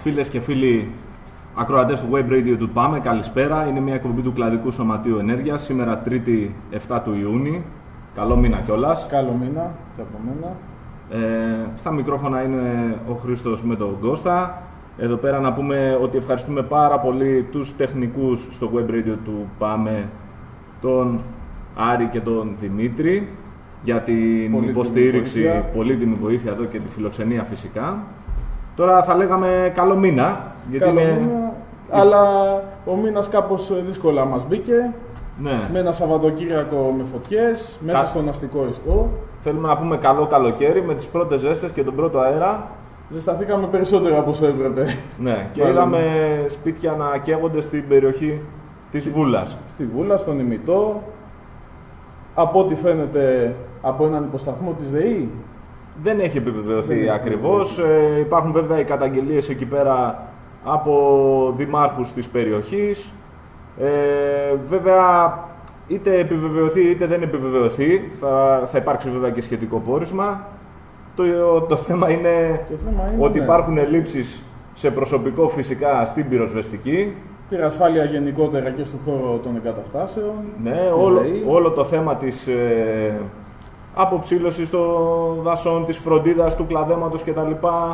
Φίλες και φίλοι ακροατές του Web Radio του ΠΑΜΕ, καλησπέρα. Είναι μια εκπομπή του Κλαδικού Σωματείου Ενέργειας. Σήμερα 3η 7 του Ιούνιου. Καλό μήνα κιόλας. Καλό μήνα και από μένα. Στα μικρόφωνα είναι ο Χρήστος με τον Κώστα. Εδώ πέρα να πούμε ότι ευχαριστούμε πάρα πολύ τους τεχνικούς στο Web Radio του ΠΑΜΕ, τον Άρη και τον Δημήτρη, για την υποστήριξη, πολύτιμη βοήθεια εδώ και τη φιλοξενία φυσικά. Τώρα θα λέγαμε καλό μήνα, γιατί καλό μήνα, αλλά ο μήνας κάπως δύσκολα μας μπήκε. Ναι. Με ένα Σαββατοκύριακο με φωτιές, μέσα στον αστικό ιστό. Θέλουμε να πούμε καλό καλοκαίρι με τις πρώτες ζέστες και τον πρώτο αέρα. Ζεσταθήκαμε περισσότερο από όσο έπρεπε. Ναι, και είδαμε σπίτια να καίγονται στην περιοχή της Βούλας. Στη Βούλα, στον Ημιτό. Από ό,τι φαίνεται από έναν υποσταθμό της ΔΕΗ. Δεν έχει επιβεβαιωθεί ακριβώς. Υπάρχουν βέβαια οι καταγγελίες εκεί πέρα από δημάρχους της περιοχής. Βέβαια, είτε επιβεβαιωθεί είτε δεν επιβεβαιωθεί, θα υπάρξει βέβαια και σχετικό πόρισμα. Το θέμα είναι ότι υπάρχουν ελλείψεις σε προσωπικό φυσικά στην πυροσβεστική. Πυρασφάλεια γενικότερα και στον χώρο των εγκαταστάσεων. Ναι, όλο το θέμα της αποψήλωσης των δασών, της φροντίδας του κλαδέματος κτλ.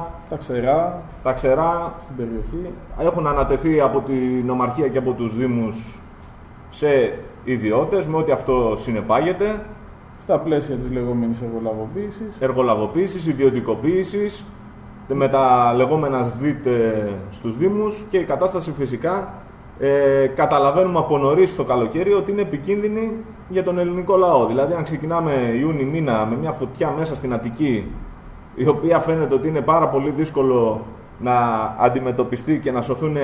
Τα ξερά στην περιοχή έχουν ανατεθεί από την Ομαρχία και από τους Δήμους σε ιδιώτες, με ό,τι αυτό συνεπάγεται. Στα πλαίσια της λεγόμενης εργολαβοποίησης, ιδιωτικοποίησης, με τα λεγόμενα ΣΔΙΤ στους Δήμους, και η κατάσταση φυσικά καταλαβαίνουμε από νωρίς το καλοκαίρι ότι είναι επικίνδυνη για τον ελληνικό λαό. Δηλαδή, αν ξεκινάμε Ιούνι μήνα με μια φωτιά μέσα στην Αττική, η οποία φαίνεται ότι είναι πάρα πολύ δύσκολο να αντιμετωπιστεί και να σωθούν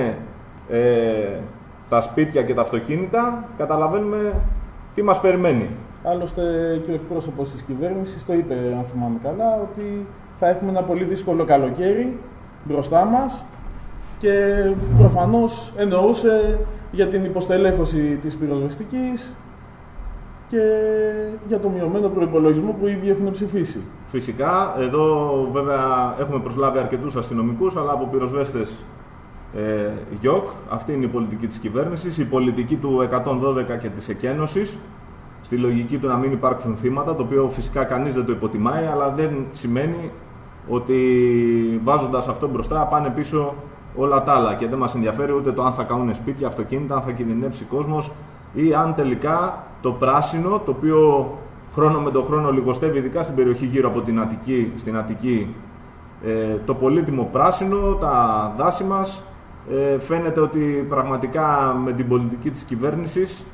τα σπίτια και τα αυτοκίνητα, καταλαβαίνουμε τι μας περιμένει. Άλλωστε και ο εκπρόσωπος της κυβέρνησης το είπε, αν θυμάμαι καλά, ότι θα έχουμε ένα πολύ δύσκολο καλοκαίρι μπροστά μας και προφανώς εννοούσε για την υποστελέχωση της πυροσβεστικής και για το μειωμένο προϋπολογισμό που ήδη έχουν ψηφίσει. Φυσικά, εδώ βέβαια έχουμε προσλάβει αρκετούς αστυνομικούς, αλλά από πυροσβέστες ΓΙΟΚ. Αυτή είναι η πολιτική της κυβέρνησης, η πολιτική του 112 και της εκένωσης, στη λογική του να μην υπάρξουν θύματα, το οποίο φυσικά κανείς δεν το υποτιμάει, αλλά δεν σημαίνει ότι βάζοντας αυτό μπροστά πάνε πίσω όλα τα άλλα, και δεν μας ενδιαφέρει ούτε το αν θα κάνουν σπίτια, αυτοκίνητα, αν θα κινδυνεύσει κόσμος, ή αν τελικά το πράσινο, το οποίο χρόνο με τον χρόνο λιγοστεύει, ειδικά στην περιοχή γύρω από την Αττική, στην Αττική, το πολύτιμο πράσινο, τα δάση μας, φαίνεται ότι πραγματικά με την πολιτική της κυβέρνησης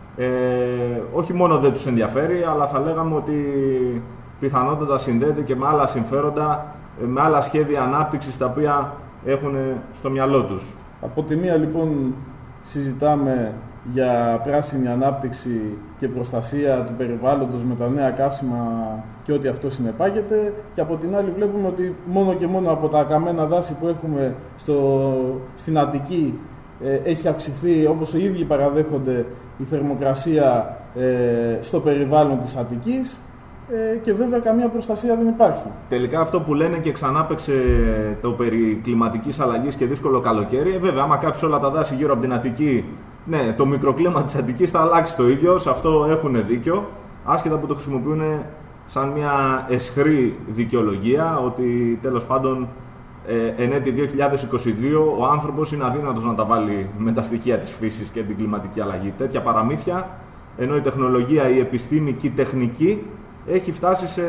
όχι μόνο δεν τους ενδιαφέρει, αλλά θα λέγαμε ότι πιθανότατα συνδέεται και με άλλα συμφέροντα, με άλλα σχέδια ανάπτυξης τα οποία έχουν στο μυαλό τους. Από τη μία λοιπόν συζητάμε για πράσινη ανάπτυξη και προστασία του περιβάλλοντος με τα νέα καύσιμα και ό,τι αυτό συνεπάγεται, και από την άλλη βλέπουμε ότι μόνο και μόνο από τα καμένα δάση που έχουμε στην Αττική έχει αυξηθεί, όπως οι ίδιοι παραδέχονται, η θερμοκρασία στο περιβάλλον της Αττικής, και βέβαια καμία προστασία δεν υπάρχει. Τελικά αυτό που λένε και ξανά παίξε το περί κλιματικής αλλαγής και δύσκολο καλοκαίρι, βέβαια άμα κάψει όλα τα δάση γύρω από την Αττική, ναι, το μικροκλίμα της Αττικής θα αλλάξει το ίδιο, σε αυτό έχουν δίκιο, άσχετα που το χρησιμοποιούν σαν μια αισχρή δικαιολογία, ότι τέλος πάντων εν έτη 2022 ο άνθρωπος είναι αδύνατος να τα βάλει με τα στοιχεία της φύσης και την κλιματική αλλαγή. Τέτοια παραμύθια, ενώ η τεχνολογία, η επιστήμη και η τεχνική έχει φτάσει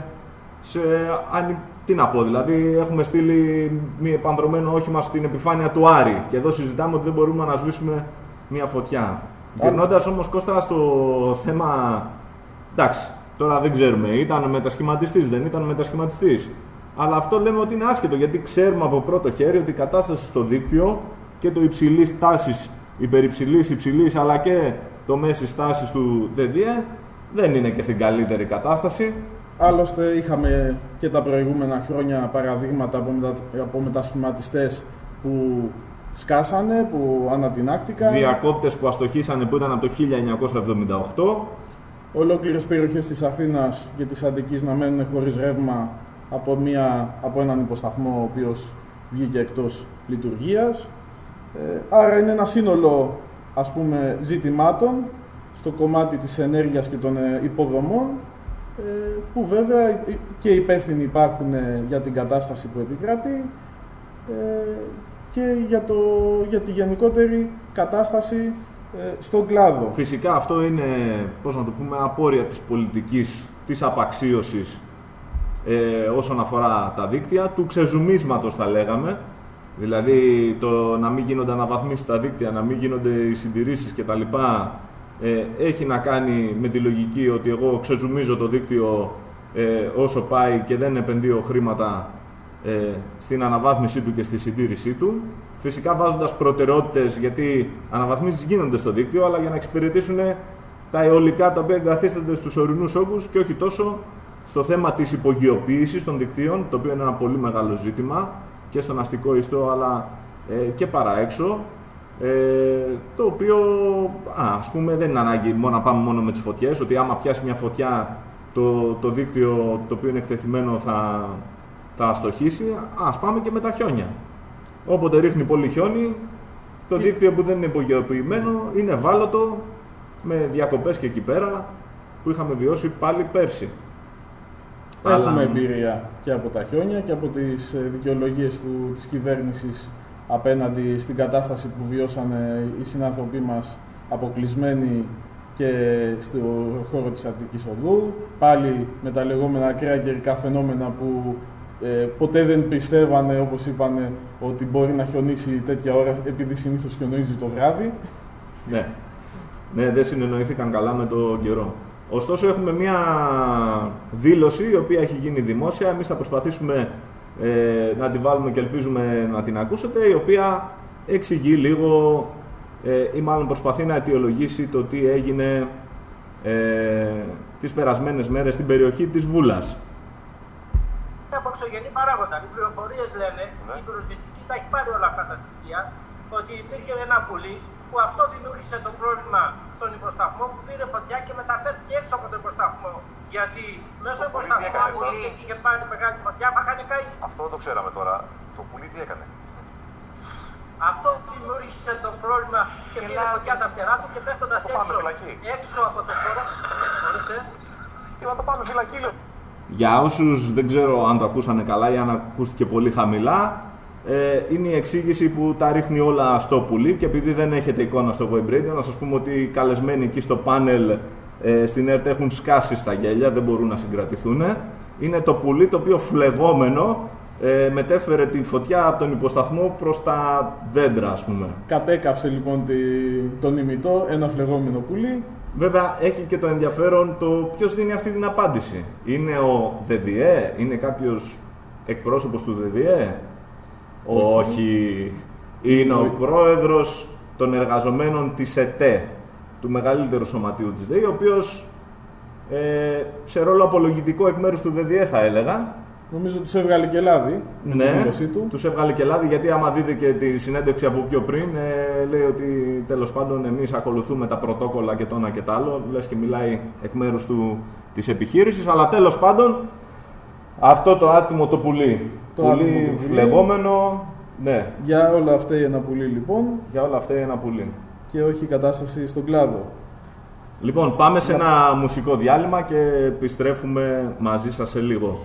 τι να πω, δηλαδή έχουμε στείλει μη επανδρωμένο όχημα στην επιφάνεια του Άρη και εδώ συζητάμε ότι δεν μπορούμε να σβήσουμε μια φωτιά. Γυρνώντας όμως, Κώστα, στο θέμα, εντάξει, τώρα δεν ξέρουμε, ήταν μετασχηματιστής, δεν ήταν μετασχηματιστής, αλλά αυτό λέμε ότι είναι άσχετο, γιατί ξέρουμε από πρώτο χέρι ότι η κατάσταση στο δίκτυο και το υψηλής τάσης, υπερυψηλής, υψηλής, αλλά και το μέσης τάσης του ΔΔΕ δεν είναι και στην καλύτερη κατάσταση. Άλλωστε είχαμε και τα προηγούμενα χρόνια παραδείγματα από μετασχηματιστές που σκάσανε, που ανατινάχτηκαν. Διακόπτες που αστοχήσανε, που ήταν από το 1978. Ολόκληρες περιοχές της Αθήνας και της Αττικής να μένουν χωρίς ρεύμα από έναν υποσταθμό ο οποίος βγήκε εκτός λειτουργίας. Άρα είναι ένα σύνολο, ας πούμε, ζητημάτων στο κομμάτι της ενέργειας και των υποδομών, που βέβαια και υπεύθυνοι υπάρχουν για την κατάσταση που επικρατεί και για τη γενικότερη κατάσταση στον κλάδο. Φυσικά αυτό είναι, πώς να το πούμε, απόρρια της πολιτικής, της απαξίωσης όσον αφορά τα δίκτυα, του ξεζουμίσματος θα λέγαμε. Δηλαδή το να μην γίνονται αναβαθμίσεις στα δίκτυα, να μην γίνονται οι συντηρήσεις κτλ. Έχει να κάνει με τη λογική ότι εγώ ξεζουμίζω το δίκτυο όσο πάει και δεν επενδύω χρήματα στην αναβάθμιση του και στη συντήρησή του. Φυσικά βάζοντας προτεραιότητες, γιατί αναβαθμίσεις γίνονται στο δίκτυο, αλλά για να εξυπηρετήσουν τα αιωλικά τα οποία εγκαθίστανται στους ορεινούς όγκους και όχι τόσο στο θέμα της υπογειοποίησης των δικτύων, το οποίο είναι ένα πολύ μεγάλο ζήτημα και στον αστικό ιστό αλλά και παρά έξω, το οποίο ας πούμε δεν είναι ανάγκη να πάμε μόνο με τις φωτιές, ότι άμα πιάσει μια φωτιά το δίκτυο το οποίο είναι εκτεθειμένο θα αστοχήσει, ας πάμε και με τα χιόνια. Όποτε ρίχνει πολύ χιόνι, το δίκτυο που δεν είναι υπογειοποιημένο είναι ευάλωτο, με διακοπές και εκεί πέρα που είχαμε βιώσει πάλι πέρσι. Έχουμε εμπειρία και από τα χιόνια και από τις δικαιολογίες της κυβέρνησης απέναντι στην κατάσταση που βιώσαν οι συνάνθρωποι μας αποκλεισμένοι και στο χώρο της Αττικής Οδού, πάλι με τα λεγόμενα ακραία καιρικά φαινόμενα που ποτέ δεν πιστεύανε, όπως είπανε, ότι μπορεί να χιονίσει τέτοια ώρα, επειδή συνήθως χιονίζει το βράδυ. Ναι, δεν συνεννοήθηκαν καλά με το καιρό. Ωστόσο έχουμε μια δήλωση η οποία έχει γίνει δημόσια, εμείς θα προσπαθήσουμε να την βάλουμε και ελπίζουμε να την ακούσετε, η οποία εξηγεί λίγο ή μάλλον προσπαθεί να αιτιολογήσει το τι έγινε τις περασμένες μέρες στην περιοχή της Βούλας. Από εξωγενή παράγοντα. Οι πληροφορίες λένε, η πυροσβεστική τα έχει πάρει όλα αυτά τα στοιχεία, ότι υπήρχε ένα πουλί που αυτό δημιούργησε το πρόβλημα στον υποσταθμό που πήρε φωτιά και μεταφέρθηκε έξω από τον υποσταθμό. Γιατί μέσω του υποσταθμού, αν είχε πάρει μεγάλη φωτιά, θα είχαν καεί. Αυτό δεν το ξέραμε τώρα. Το πουλί τι έκανε? Αυτό δημιούργησε το πρόβλημα και πήρε φωτιά τα φτερά του και πέφτοντας έξω από το χώρο. Ορίστε. Τι να το πάμε φυλακή, λέω. Για όσους δεν ξέρω αν το ακούσανε καλά ή αν ακούστηκε πολύ χαμηλά, είναι η εξήγηση που τα ρίχνει όλα στο πουλί και επειδή δεν έχετε εικόνα στο Web Radio, να σας πούμε ότι οι καλεσμένοι εκεί στο πάνελ στην ΕΡΤ έχουν σκάσει στα γέλια, δεν μπορούν να συγκρατηθούν. Είναι το πουλί το οποίο φλεγόμενο μετέφερε τη φωτιά από τον υποσταθμό προς τα δέντρα, ας πούμε. Κατέκαψε λοιπόν τον ημιτό, ένα φλεγόμενο πουλί. Βέβαια έχει και το ενδιαφέρον το ποιος δίνει αυτή την απάντηση. Είναι ο ΔΔΕ, είναι κάποιος εκπρόσωπος του ΔΔΕ? Όχι. Είναι ο πρόεδρος των εργαζομένων της ΕΤΕ, του μεγαλύτερου σωματείου της ΔΕΗ, ο οποίος σε ρόλο απολογητικό εκ μέρους του ΔΔΕ θα έλεγα. Νομίζω τους έβγαλε και λάδι. Ναι, τους έβγαλε και λάδι, γιατί άμα δείτε και τη συνέντευξη από πιο πριν, λέει ότι τέλος πάντων εμείς ακολουθούμε τα πρωτόκολλα και το ένα και το άλλο, λες και μιλάει εκ μέρους της επιχείρησης, αλλά τέλος πάντων αυτό το άτιμο το πουλί, πουλί φλεγόμενο, ναι. Για όλα αυτά ένα πουλί λοιπόν. Για όλα αυτά ένα πουλί. Και όχι η κατάσταση στον κλάδο. Λοιπόν, πάμε σε ένα μουσικό διάλειμμα και επιστρέφουμε μαζί σας σε λίγο.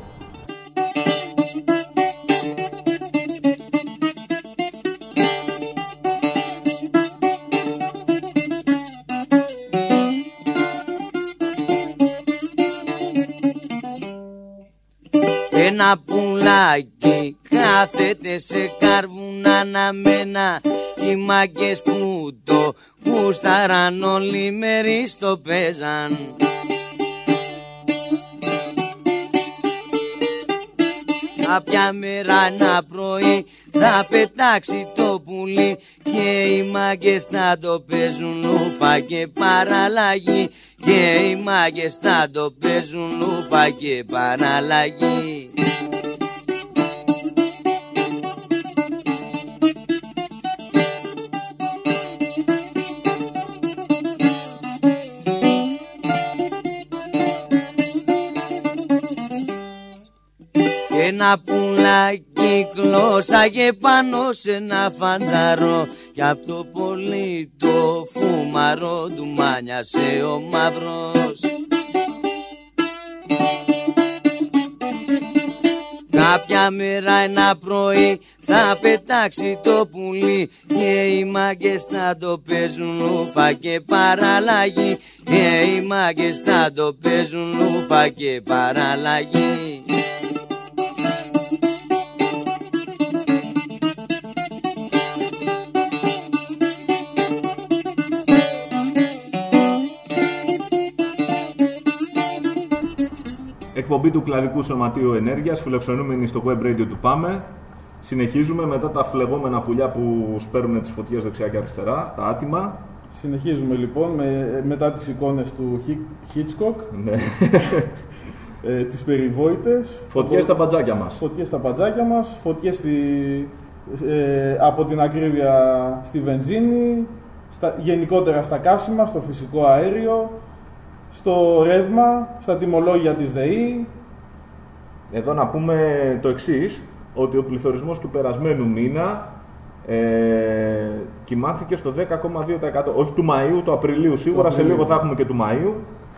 Ένα πουλάκι κάθεται σε κάρβουνα αναμένα, οι μάγκες που το γούσταραν όλοι μέρη στο παίζαν. Κάποια μέρα ένα πρωί θα πετάξει το πουλί και οι μάγκες θα το παίζουν ουφα και παραλλαγή, και οι μάγκες θα το παίζουν ουφα και παραλλαγή. Ένα πουλάκι κυκλώσαγε πάνω σε ένα φαντάρο κι απ' το πολύ το φούμαρο του μάνιασε ο μαύρος. Κάποια μέρα ένα πρωί θα πετάξει το πουλί και οι μάγκες θα το παίζουν ουφα και παραλλαγή, και οι μάγκες θα το παίζουν ουφα και παραλλαγή. Εκπομπή του Κλαδικού Σωματείου Ενέργειας, φιλοξενούμενοι στο web radio του ΠΑΜΕ. Συνεχίζουμε μετά τα φλεγόμενα πουλιά που σπέρνουν τις φωτιές δεξιά και αριστερά, τα άτιμα. Συνεχίζουμε λοιπόν μετά τις εικόνες του Hitchcock, Ναι. Τις περιβόητες. Φωτιές στα μπατζάκια μας. Φωτιές στα μπατζάκια μας, φωτιές από την ακρίβεια στη βενζίνη, γενικότερα στα καύσιμα, στο φυσικό αέριο, στο ρεύμα, στα τιμολόγια της ΔΕΗ. Εδώ να πούμε το εξής, ότι ο πληθωρισμός του περασμένου μήνα κοιμάθηκε στο 10,2%, όχι του Μαΐου, του Απριλίου σίγουρα, σε λίγο θα έχουμε και του Μαΐου,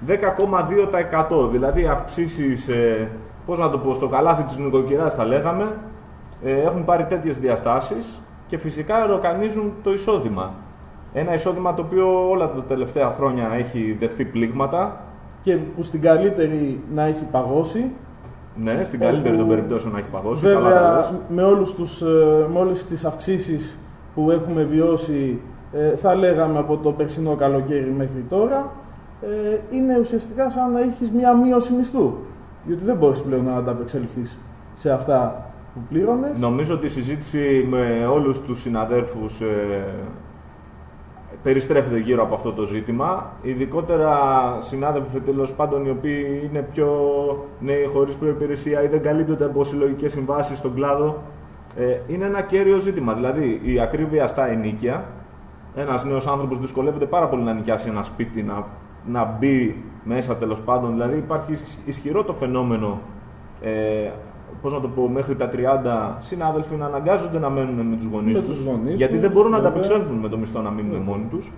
10,2%, δηλαδή αυξήσεις, πώς να το πω, στο καλάθι της νοικοκυράς τα λέγαμε, έχουν πάρει τέτοιες διαστάσεις και φυσικά ροκανίζουν το εισόδημα. Ένα εισόδημα το οποίο όλα τα τελευταία χρόνια έχει δεχθεί πλήγματα. Και που στην καλύτερη να έχει παγώσει. Ναι, στην καλύτερη των περιπτώσεων να έχει παγώσει. Βέβαια, με όλες τις αυξήσεις που έχουμε βιώσει, θα λέγαμε από το περσινό καλοκαίρι μέχρι τώρα, είναι ουσιαστικά σαν να έχεις μία μείωση μισθού. Διότι δεν μπορείς πλέον να ανταπεξελθείς σε αυτά που πλήρωνες. Νομίζω ότι η συζήτηση με όλους τους συναδέρφους περιστρέφεται γύρω από αυτό το ζήτημα. Ειδικότερα συνάδελφοι τέλος πάντων οι οποίοι είναι πιο νέοι, χωρίς προϋπηρεσία ή δεν καλύπτονται από συλλογικές συμβάσεις στον κλάδο. Είναι ένα κέριο ζήτημα. Δηλαδή η ακρίβεια στα ενοίκια. Ένας νέος άνθρωπος δυσκολεύεται πάρα πολύ να νοικιάσει ένα σπίτι, να μπει μέσα τέλος πάντων. Δηλαδή υπάρχει ισχυρό το φαινόμενο. Πώς να το πω, μέχρι τα 30 συνάδελφοι να αναγκάζονται να μένουν με τους γονείς τους, γιατί δεν μπορούν να ανταπεξέλθουν με το μισθό να μείνουν μόνοι τους.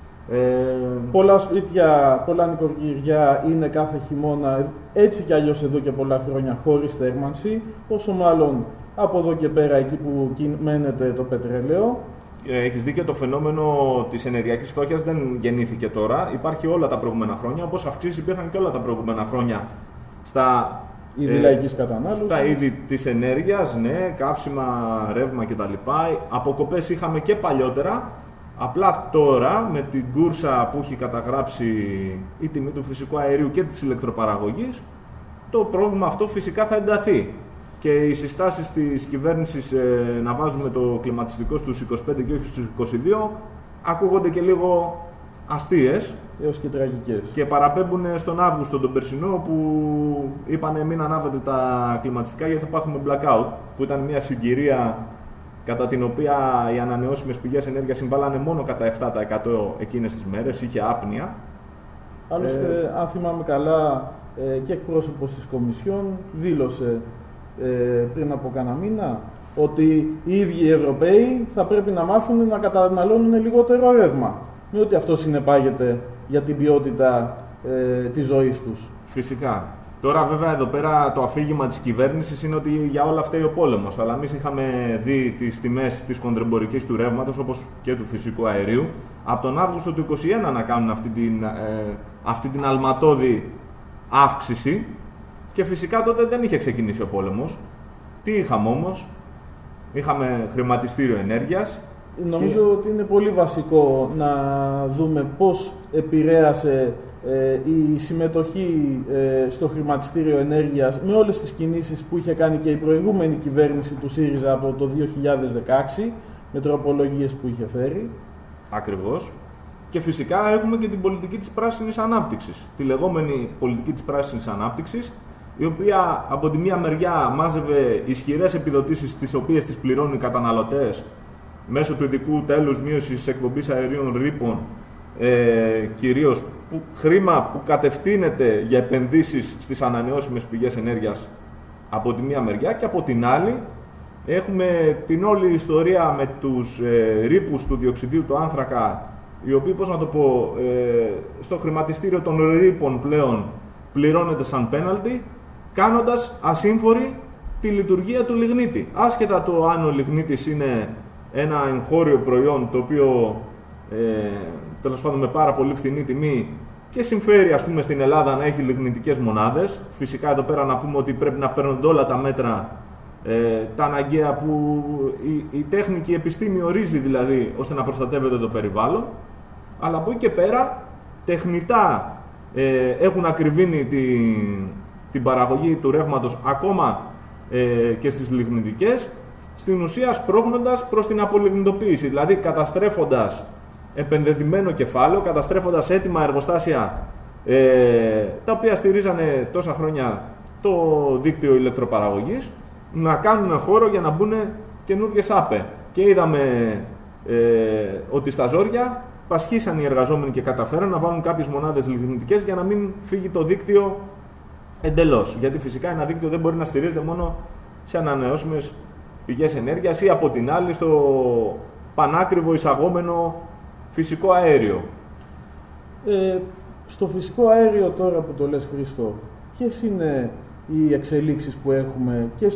Πολλά σπίτια, πολλά νοικοκυριά είναι κάθε χειμώνα έτσι κι αλλιώς εδώ και πολλά χρόνια χωρίς θέρμανση, όσο μάλλον από εδώ και πέρα εκεί που μένεται το πετρέλαιο. Έχεις δίκιο, το φαινόμενο της ενεργειακής φτώχειας δεν γεννήθηκε τώρα, υπάρχει όλα τα προηγούμενα χρόνια, όπως αυξήσεις υπήρχαν και όλα τα προηγούμενα χρόνια στα είδη λαϊκής κατανάλωσης. Στα είδη της ενέργειας, ναι, καύσιμα, ρεύμα κτλ. Αποκοπές είχαμε και παλιότερα. Απλά τώρα με την κούρσα που έχει καταγράψει η τιμή του φυσικού αερίου και της ηλεκτροπαραγωγής, το πρόβλημα αυτό φυσικά θα ενταθεί. Και οι συστάσεις της κυβέρνησης να βάζουμε το κλιματιστικό στους 25 και όχι στους 22 ακούγονται και λίγο αστείες. Έως και τραγικές. Και παραπέμπουν στον Αύγουστο τον περσινό που είπανε μην ανάβετε τα κλιματιστικά γιατί θα πάθουμε blackout, που ήταν μια συγκυρία κατά την οποία οι ανανεώσιμες πηγές ενέργειας συμβάλλανε μόνο κατά 7% εκείνες τις μέρες, είχε άπνοια. Άλλωστε, αν θυμάμαι καλά, και εκπρόσωπος της Κομισιόν δήλωσε πριν από κάνα μήνα ότι οι ίδιοι οι Ευρωπαίοι θα πρέπει να μάθουν να καταναλώνουν λιγότερο ρεύμα. Με ότι αυτό συνεπάγεται για την ποιότητα της ζωής τους. Φυσικά. Τώρα βέβαια εδώ πέρα το αφήγημα της κυβέρνησης είναι ότι για όλα αυτά ο πόλεμος. Αλλά εμείς είχαμε δει τις τιμές της κοντρεμπορικής του ρεύματος όπως και του φυσικού αερίου από τον Αύγουστο του 2021 να κάνουν αυτή την αλματώδη αύξηση και φυσικά τότε δεν είχε ξεκινήσει ο πόλεμος. Τι είχαμε όμως? Είχαμε χρηματιστήριο ενέργειας. Νομίζω ότι είναι πολύ βασικό να δούμε πώς επηρέασε η συμμετοχή στο χρηματιστήριο ενέργειας με όλες τις κινήσεις που είχε κάνει και η προηγούμενη κυβέρνηση του ΣΥΡΙΖΑ από το 2016 με τροπολογίες που είχε φέρει. Ακριβώς. Και φυσικά έχουμε και την πολιτική της πράσινης ανάπτυξης. Τη λεγόμενη πολιτική της πράσινης ανάπτυξης, η οποία από τη μία μεριά μάζευε ισχυρές επιδοτήσεις τις οποίες τις πληρώνουν οι καταναλωτές μέσω του ειδικού τέλους μείωσης εκπομπής αερίων ρήπων, κυρίως χρήμα που κατευθύνεται για επενδύσεις στις ανανεώσιμες πηγές ενέργειας από τη μία μεριά, και από την άλλη Έχουμε την όλη ιστορία με τους ρήπους του διοξιδίου του άνθρακα, οι οποίοι, πώς να το πω, στο χρηματιστήριο των ρήπων πλέον πληρώνεται σαν πέναλτι, κάνοντας ασύμφορη τη λειτουργία του λιγνίτη. Άσχετα το αν ο λιγνίτης είναι ένα εγχώριο προϊόν, το οποίο τέλος πάντων με πάρα πολύ φθηνή τιμή και συμφέρει, ας πούμε, στην Ελλάδα να έχει λιγνητικές μονάδες. Φυσικά εδώ πέρα να πούμε ότι πρέπει να παίρνονται όλα τα μέτρα, τα αναγκαία που η τέχνη και η επιστήμη ορίζει, δηλαδή, ώστε να προστατεύεται το περιβάλλον. Αλλά από εκεί και πέρα τεχνητά έχουν ακριβήνει την παραγωγή του ρεύματος ακόμα και στις λιγνητικές, στην ουσία σπρώχνοντας προς την απολιγνητοποίηση, δηλαδή καταστρέφοντας επενδυτημένο κεφάλαιο, καταστρέφοντας έτοιμα εργοστάσια τα οποία στηρίζανε τόσα χρόνια το δίκτυο ηλεκτροπαραγωγής, να κάνουν χώρο για να μπουν καινούργιες ΑΠΕ. Και είδαμε ότι στα ζόρια πασχίσαν οι εργαζόμενοι και καταφέραν να βάλουν κάποιες μονάδες λιγνητικές για να μην φύγει το δίκτυο εντελώς. Γιατί φυσικά ένα δίκτυο δεν μπορεί να στηρίζεται μόνο σε ανανεώσιμες πηγές ενέργειας ή από την άλλη στο πανάκριβο εισαγόμενο φυσικό αέριο. Στο φυσικό αέριο τώρα που το λες, Χρήστο, ποιες είναι οι εξελίξεις που έχουμε και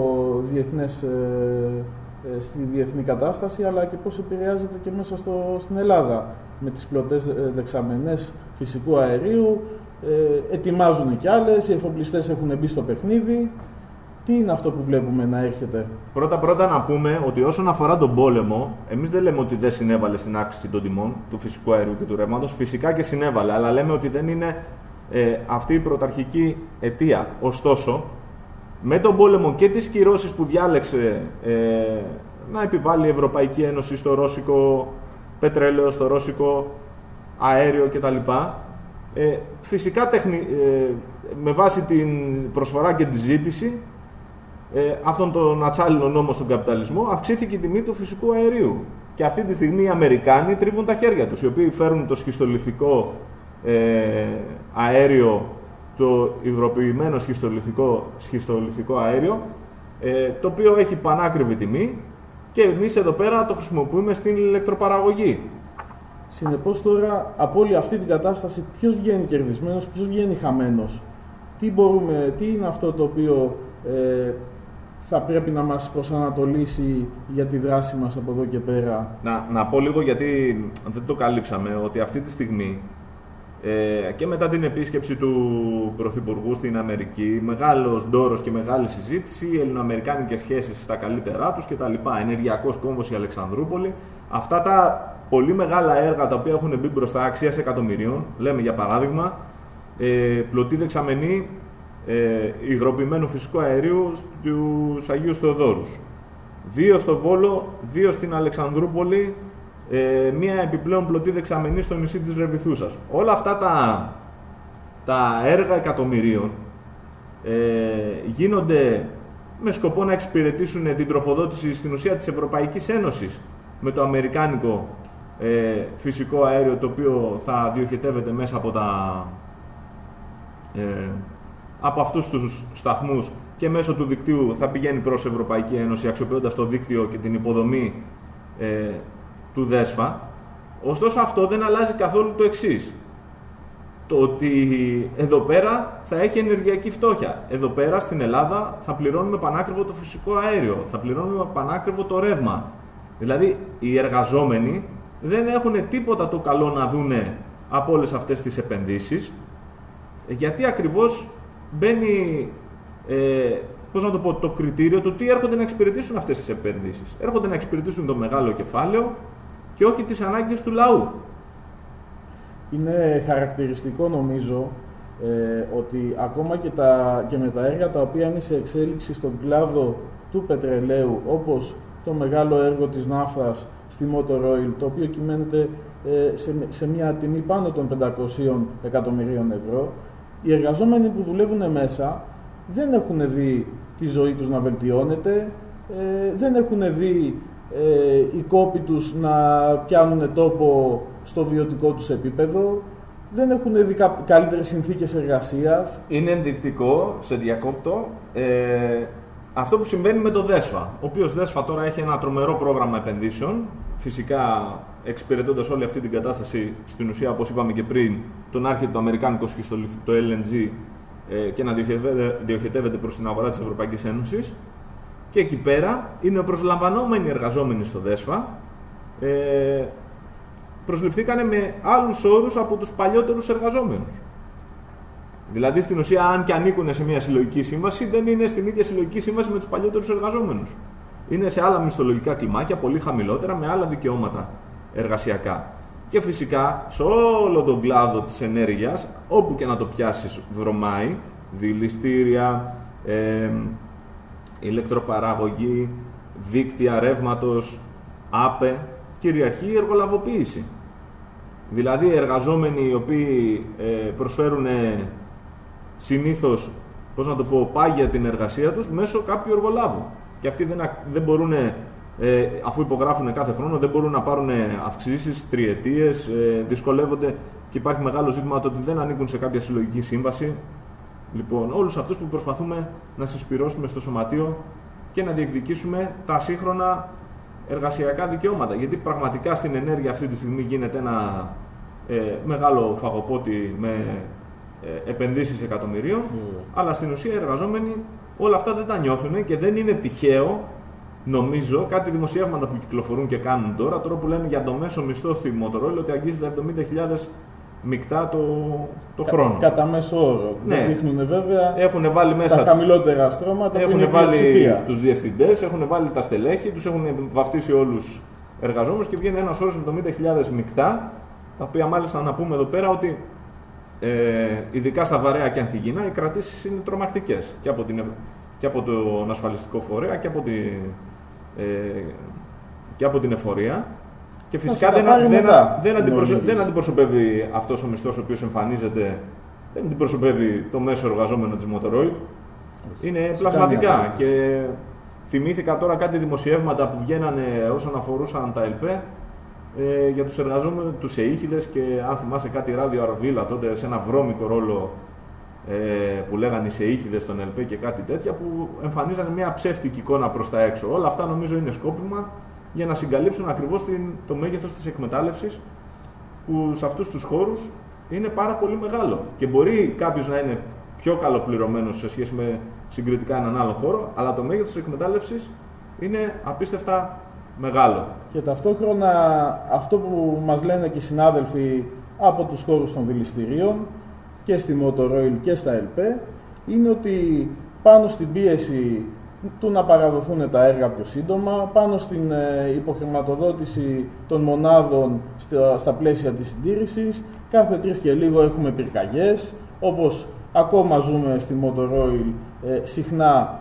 στη διεθνή κατάσταση, αλλά και πώς επηρεάζεται και μέσα στην Ελλάδα με τις πλωτές δεξαμενές φυσικού αερίου? Ετοιμάζουν κι άλλες, οι εφοπλιστές έχουν μπει στο παιχνίδι. Τι είναι αυτό που βλέπουμε να έρχεται? Πρώτα να πούμε ότι όσον αφορά τον πόλεμο, εμείς δεν λέμε ότι δεν συνέβαλε στην αύξηση των τιμών του φυσικού αερίου και του ρεύματος. Φυσικά και συνέβαλε, αλλά λέμε ότι δεν είναι αυτή η πρωταρχική αιτία. Ωστόσο, με τον πόλεμο και τις κυρώσεις που διάλεξε να επιβάλλει η Ευρωπαϊκή Ένωση στο ρώσικο πετρέλαιο, στο ρώσικο αέριο κτλ. Φυσικά με βάση την προσφορά και τη ζήτηση, αυτόν τον ατσάλινο νόμο στον καπιταλισμό, αυξήθηκε η τιμή του φυσικού αερίου. Και αυτή τη στιγμή οι Αμερικάνοι τρίβουν τα χέρια τους, οι οποίοι φέρνουν το σχιστολιθικό αέριο, το υγροποιημένο σχιστολιθικό αέριο, το οποίο έχει πανάκριβη τιμή και εμείς εδώ πέρα το χρησιμοποιούμε στην ηλεκτροπαραγωγή. Συνεπώς τώρα, από όλη αυτή την κατάσταση, ποιος βγαίνει κερδισμένος, ποιος βγαίνει χαμένος? Τι είναι αυτό το οποίο θα πρέπει να μας προσανατολίσει για τη δράση μας από εδώ και πέρα? Να πω λίγο, γιατί δεν το καλύψαμε, ότι αυτή τη στιγμή και μετά την επίσκεψη του Πρωθυπουργού στην Αμερική, μεγάλος ντόρος και μεγάλη συζήτηση, ελληνοαμερικάνικες σχέσεις στα καλύτερά τους κτλ. Ενεργειακός κόμβος η Αλεξανδρούπολη. Αυτά τα πολύ μεγάλα έργα τα οποία έχουν μπει μπροστά, αξίας εκατομμυρίων, λέμε για παράδειγμα, πλωτή δεξαμενή υγροποιημένου φυσικού αερίου στους Αγίους Θεοδόρους. 2 στο Βόλο, 2 στην Αλεξανδρούπολη, μία επιπλέον πλωτή δεξαμενή στο νησί της Ρεβιθούσας. Όλα αυτά τα έργα εκατομμυρίων γίνονται με σκοπό να εξυπηρετήσουν την τροφοδότηση στην ουσία της Ευρωπαϊκής Ένωσης με το αμερικάνικο φυσικό αέριο, το οποίο θα διοχετεύεται μέσα από αυτούς τους σταθμούς και μέσω του δικτύου θα πηγαίνει προς Ευρωπαϊκή Ένωση, αξιοποιώντας το δίκτυο και την υποδομή του ΔΕΣΦΑ. Ωστόσο αυτό δεν αλλάζει καθόλου το εξής. Το ότι εδώ πέρα θα έχει ενεργειακή φτώχεια. Εδώ πέρα στην Ελλάδα θα πληρώνουμε πανάκριβο το φυσικό αέριο, θα πληρώνουμε πανάκριβο το ρεύμα. Δηλαδή οι εργαζόμενοι δεν έχουν τίποτα το καλό να δούνε από όλες αυτές τις επενδύσεις, γιατί ακριβώς μπαίνει το κριτήριο του τι έρχονται να εξυπηρετήσουν αυτές τις επενδύσεις. Έρχονται να εξυπηρετήσουν το μεγάλο κεφάλαιο και όχι τις ανάγκες του λαού. Είναι χαρακτηριστικό, νομίζω, ότι ακόμα και με τα έργα τα οποία είναι σε εξέλιξη στον κλάδο του πετρελαίου, όπως το μεγάλο έργο της ναύτας στη Motor Oil, το οποίο κυμαίνεται σε μια τιμή πάνω των 500 εκατομμυρίων ευρώ, οι εργαζόμενοι που δουλεύουν μέσα δεν έχουν δει τη ζωή τους να βελτιώνεται, δεν έχουν δει οι κόποι τους να πιάνουν τόπο στο βιωτικό τους επίπεδο, δεν έχουν δει καλύτερες συνθήκες εργασίας. Είναι ενδεικτικό, σε διακόπτω, αυτό που συμβαίνει με το ΔΕΣΦΑ, ο οποίος ΔΕΣΦΑ τώρα έχει ένα τρομερό πρόγραμμα επενδύσεων, φυσικά εξυπηρετώντας όλη αυτή την κατάσταση, στην ουσία, όπως είπαμε και πριν, τον άρχεται το αμερικάνικο σχιστολιθ, το LNG, και να διοχετεύεται προς την αγορά της Ευρωπαϊκής Ένωσης. Και εκεί πέρα είναι προσλαμβανόμενοι εργαζόμενοι στο ΔΕΣΦΑ, προσληφθήκανε με άλλους όρους από τους παλιότερους εργαζόμενους. Δηλαδή, στην ουσία, αν και ανήκουν σε μια συλλογική σύμβαση, δεν είναι στην ίδια συλλογική σύμβαση με τους παλιότερους εργαζόμενους. Είναι σε άλλα μισθολογικά κλιμάκια, πολύ χαμηλότερα, με άλλα δικαιώματα εργασιακά. Και φυσικά, σε όλο τον κλάδο της ενέργειας, όπου και να το πιάσεις, βρωμάει, δηληστήρια, ηλεκτροπαραγωγή, δίκτυα ρεύματος, ΑΠΕ, κυριαρχεί η εργολαβοποίηση. Δηλαδή, εργαζόμενοι οι οποίοι προσφέρουν συνήθως, πάγια την εργασία τους μέσω κάποιου εργολάβου. Και αυτοί δεν μπορούν, αφού υπογράφουν κάθε χρόνο, δεν μπορούν να πάρουν αυξήσεις, τριετίες, δυσκολεύονται και υπάρχει μεγάλο ζήτημα το ότι δεν ανήκουν σε κάποια συλλογική σύμβαση. Λοιπόν, όλους αυτούς που προσπαθούμε να συσπυρώσουμε στο σωματείο και να διεκδικήσουμε τα σύγχρονα εργασιακά δικαιώματα. Γιατί πραγματικά στην ενέργεια αυτή τη στιγμή γίνεται ένα μεγάλο φαγοπότη με επενδύσεις εκατομμυρίων, αλλά στην ουσία οι εργαζόμενοι όλα αυτά δεν τα νιώθουν και δεν είναι τυχαίο, νομίζω, κάτι δημοσιεύματα που κυκλοφορούν και κάνουν τώρα που λένε για το μέσο μισθό στη Motorola ότι αγγίζει τα 70.000 μεικτά το χρόνο. Κατά μέσο όρο. Ναι. Δεν δείχνουν βέβαια έχουν βάλει μέσα τα χαμηλότερα στρώματα, έχουν βάλει τους διευθυντές, έχουν βάλει τα στελέχη, τους έχουν βαφτίσει όλους εργαζόμενους και βγαίνει ένας όρος 70.000 μεικτά, τα οποία μάλιστα να πούμε εδώ πέρα ότι ειδικά στα βαρέα και ανθυγιεινά οι κρατήσεις είναι τρομακτικές και από τον ασφαλιστικό φορέα και από την εφορία. Και φυσικά δεν αντιπροσωπεύει αυτός ο μισθός ο οποίος εμφανίζεται, δεν αντιπροσωπεύει το μέσο εργαζόμενο της Motorola. Είναι πλασματικά. Και θυμήθηκα τώρα κάτι δημοσιεύματα που βγαίνανε όσον αφορούσαν τα ΕΛΠΕ για τους εργαζόμενους, τους ΕΙΧΙΔΕΣ και αν θυμάσαι κάτι ράδιο Αρβίλα τότε σε ένα βρώμικο ρόλο που λέγανε οι ΣΕΙΧΙΔΕΣ στον ΕΛΠΕ και κάτι τέτοια που εμφανίζανε μια ψεύτικη εικόνα προς τα έξω. Όλα αυτά νομίζω είναι σκόπιμα για να συγκαλύψουν ακριβώς το μέγεθος της εκμετάλλευσης που σε αυτούς τους χώρους είναι πάρα πολύ μεγάλο. Και μπορεί κάποιος να είναι πιο καλοπληρωμένος σε σχέση με συγκριτικά έναν άλλο χώρο, αλλά το μέγεθος της εκμετάλλευσης είναι απίστευτα μεγάλο. Και ταυτόχρονα αυτό που μας λένε και οι συνάδελφοι από τους χώρους των δηληστηρίων και στη Motorola και στα ΕΛΠΕ είναι ότι πάνω στην πίεση του να παραδοθούν τα έργα πιο σύντομα, πάνω στην υποχρηματοδότηση των μονάδων στα πλαίσια της συντήρησης, κάθε 3 και λίγο έχουμε πυρκαγιές, όπως ακόμα ζούμε στη Motorola συχνά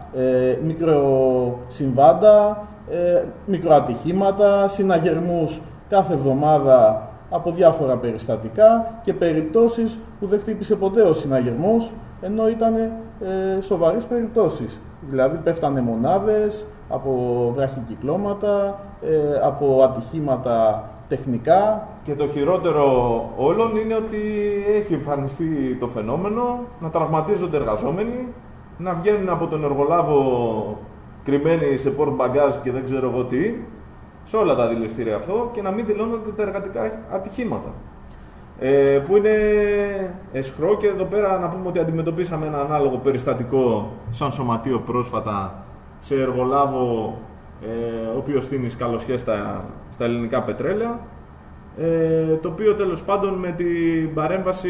μικροσυμβάντα, μικροατυχήματα, συναγερμούς κάθε εβδομάδα από διάφορα περιστατικά και περιπτώσεις που δεν χτύπησε ποτέ ο συναγερμός, ενώ ήταν σοβαρές περιπτώσεις. Δηλαδή πέφτανε μονάδες από βραχικυκλώματα, από ατυχήματα τεχνικά. Και το χειρότερο όλων είναι ότι έχει εμφανιστεί το φαινόμενο να τραυματίζονται εργαζόμενοι, να βγαίνουν από τον εργολάβο κρυμμένοι σε port bagage και δεν ξέρω εγώ τι, σε όλα τα δηληστήρια αυτό και να μην δηλώνονται τα εργατικά ατυχήματα. Που είναι αισχρό και εδώ πέρα να πούμε ότι αντιμετωπίσαμε ένα ανάλογο περιστατικό σαν σωματείο πρόσφατα σε εργολάβο ο οποίος στείνει σκαλωσιές στα ελληνικά πετρέλαια, το οποίο τέλος πάντων με την παρέμβαση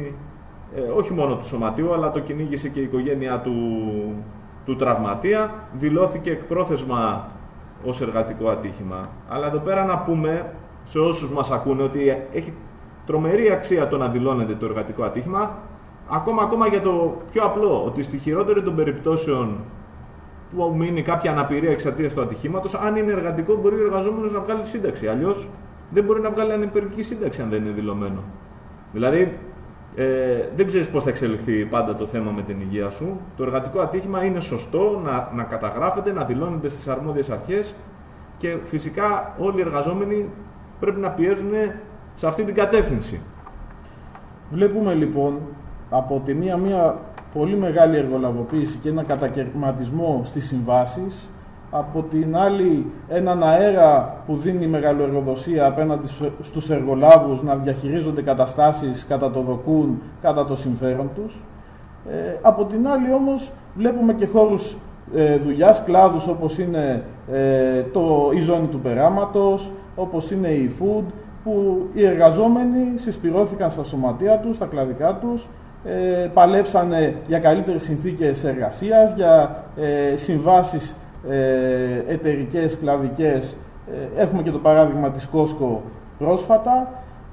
όχι μόνο του σωματείου αλλά το κυνήγησε και η οικογένειά του τραυματία, δηλώθηκε εκπρόθεσμα ως εργατικό ατύχημα. Αλλά εδώ πέρα να πούμε σε όσους μας ακούνε ότι έχει τρομερή αξία το να δηλώνεται το εργατικό ατύχημα, ακόμα για το πιο απλό, ότι στη χειρότερη των περιπτώσεων που μείνει κάποια αναπηρία εξαιτίας του ατυχήματος, αν είναι εργατικό μπορεί ο εργαζόμενος να βγάλει σύνταξη, αλλιώς δεν μπορεί να βγάλει ανεπηρική σύνταξη αν δεν είναι δηλωμένο. Δηλαδή, δεν ξέρεις πώς θα εξελιχθεί πάντα το θέμα με την υγεία σου. Το εργατικό ατύχημα είναι σωστό να καταγράφεται, να δηλώνεται στις αρμόδιες αρχές και φυσικά όλοι οι εργαζόμενοι πρέπει να πιέζουν σε αυτή την κατεύθυνση. Βλέπουμε λοιπόν από τη μία πολύ μεγάλη εργολαβοποίηση και ένα κατακαιρματισμό στις συμβάσεις. Από την άλλη, έναν αέρα που δίνει μεγαλοεργοδοσία απέναντι στους εργολάβους να διαχειρίζονται καταστάσεις κατά το δοκούν, κατά το συμφέρον τους. Από την άλλη όμως βλέπουμε και χώρους δουλειάς, κλάδους όπως είναι η ζώνη του περάματος, όπως είναι η food, που οι εργαζόμενοι συσπυρώθηκαν στα σωματεία τους, στα κλαδικά τους, παλέψανε για καλύτερες συνθήκες εργασίας, για συμβάσεις εταιρικές, κλαδικές. Έχουμε και το παράδειγμα της Costco πρόσφατα.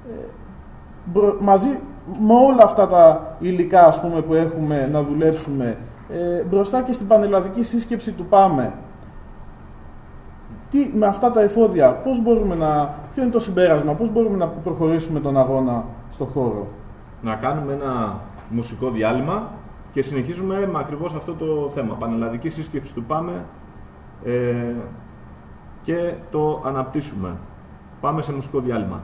Μαζί με όλα αυτά τα υλικά, ας πούμε, που έχουμε να δουλέψουμε, μπροστά και στην πανελλαδική σύσκεψη του ΠΑΜΕ, με αυτά τα εφόδια, ποιο είναι το συμπέρασμα, πώς μπορούμε να προχωρήσουμε τον αγώνα στον χώρο? Να κάνουμε ένα μουσικό διάλειμμα και συνεχίζουμε με ακριβώς αυτό το θέμα. Πανελλαδική σύσκεψη του ΠΑΜΕ, και το αναπτύσσουμε. Πάμε σε μουσικό διάλειμμα.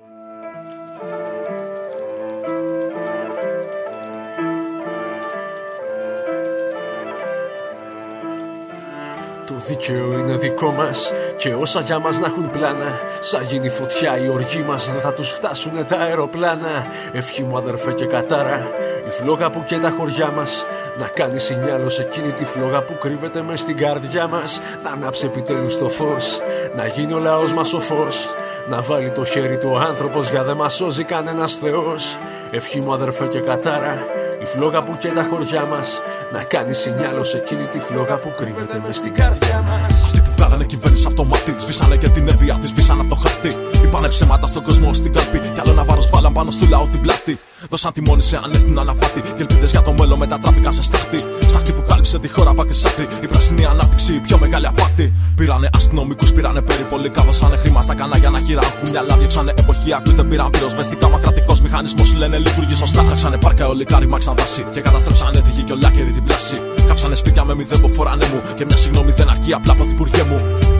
Το δίκαιο είναι δικό μας και όσα για μας να έχουν πλάνα, σαν γίνει φωτιά η οργή μας, δεν θα τους φτάσουνε τα αεροπλάνα. Ευχή μου αδερφέ και κατάρα, η φλόγα που και τα χωριά μας, να κάνει σινιάλο σε εκείνη τη φλόγα που κρύβεται μες στην καρδιά μας. Να ανάψει επιτέλους το φως, να γίνει ο λαός μας ο φως, να βάλει το χέρι του ο άνθρωπος, για δεν μας σώζει κανένας θεός. Ευχή μου αδερφέ και κατάρα, η φλόγα που και τα χωριά μας, να κάνει σινιάλο σε εκείνη τη φλόγα που κρύβεται μες στην καρδιά μας. Αυτοί που βγάλανε κυβέρνηση από το μάτι, σβήσανε και την ευεία της, σβήσανε από το χαρτί. Είπανε ψέματα στον κόσμο στην καρπή, κι άλλο ένα βάρος βάλαν πάνω στο λαό την πλάτη. Δώσαν τη μόνη σε ανεύθυνο αναβάτη, και ελπίδες για το μέλλον μετατράπηκαν σε στάχτη. Στάχτη που κάλυψε τη χώρα πάκρι σ' άκρη. Η πράσινη ανάπτυξη, η πιο μεγάλη απάτη. Πήρανε αστυνομικούς, πήρανε περιπολικά, δώσανε χρήμα στα κανάλια να χειράγουν μυαλά. Διώξανε εποχιακούς, δεν πήραν πυροσβεστικά. Μα κρατικός μηχανισμός λένε λειτουργεί σωστά. Φτιάξανε πάρκα αιωλικά, ρημάξαν δάση και καταστρέψανε τη γη και ολάκερη την πλάση. Κάψανε σπίτια με μηδέν που φοράνε μου, και μια συγγνώμη δεν αρκεί, απλά πρωθυπουργέ μου.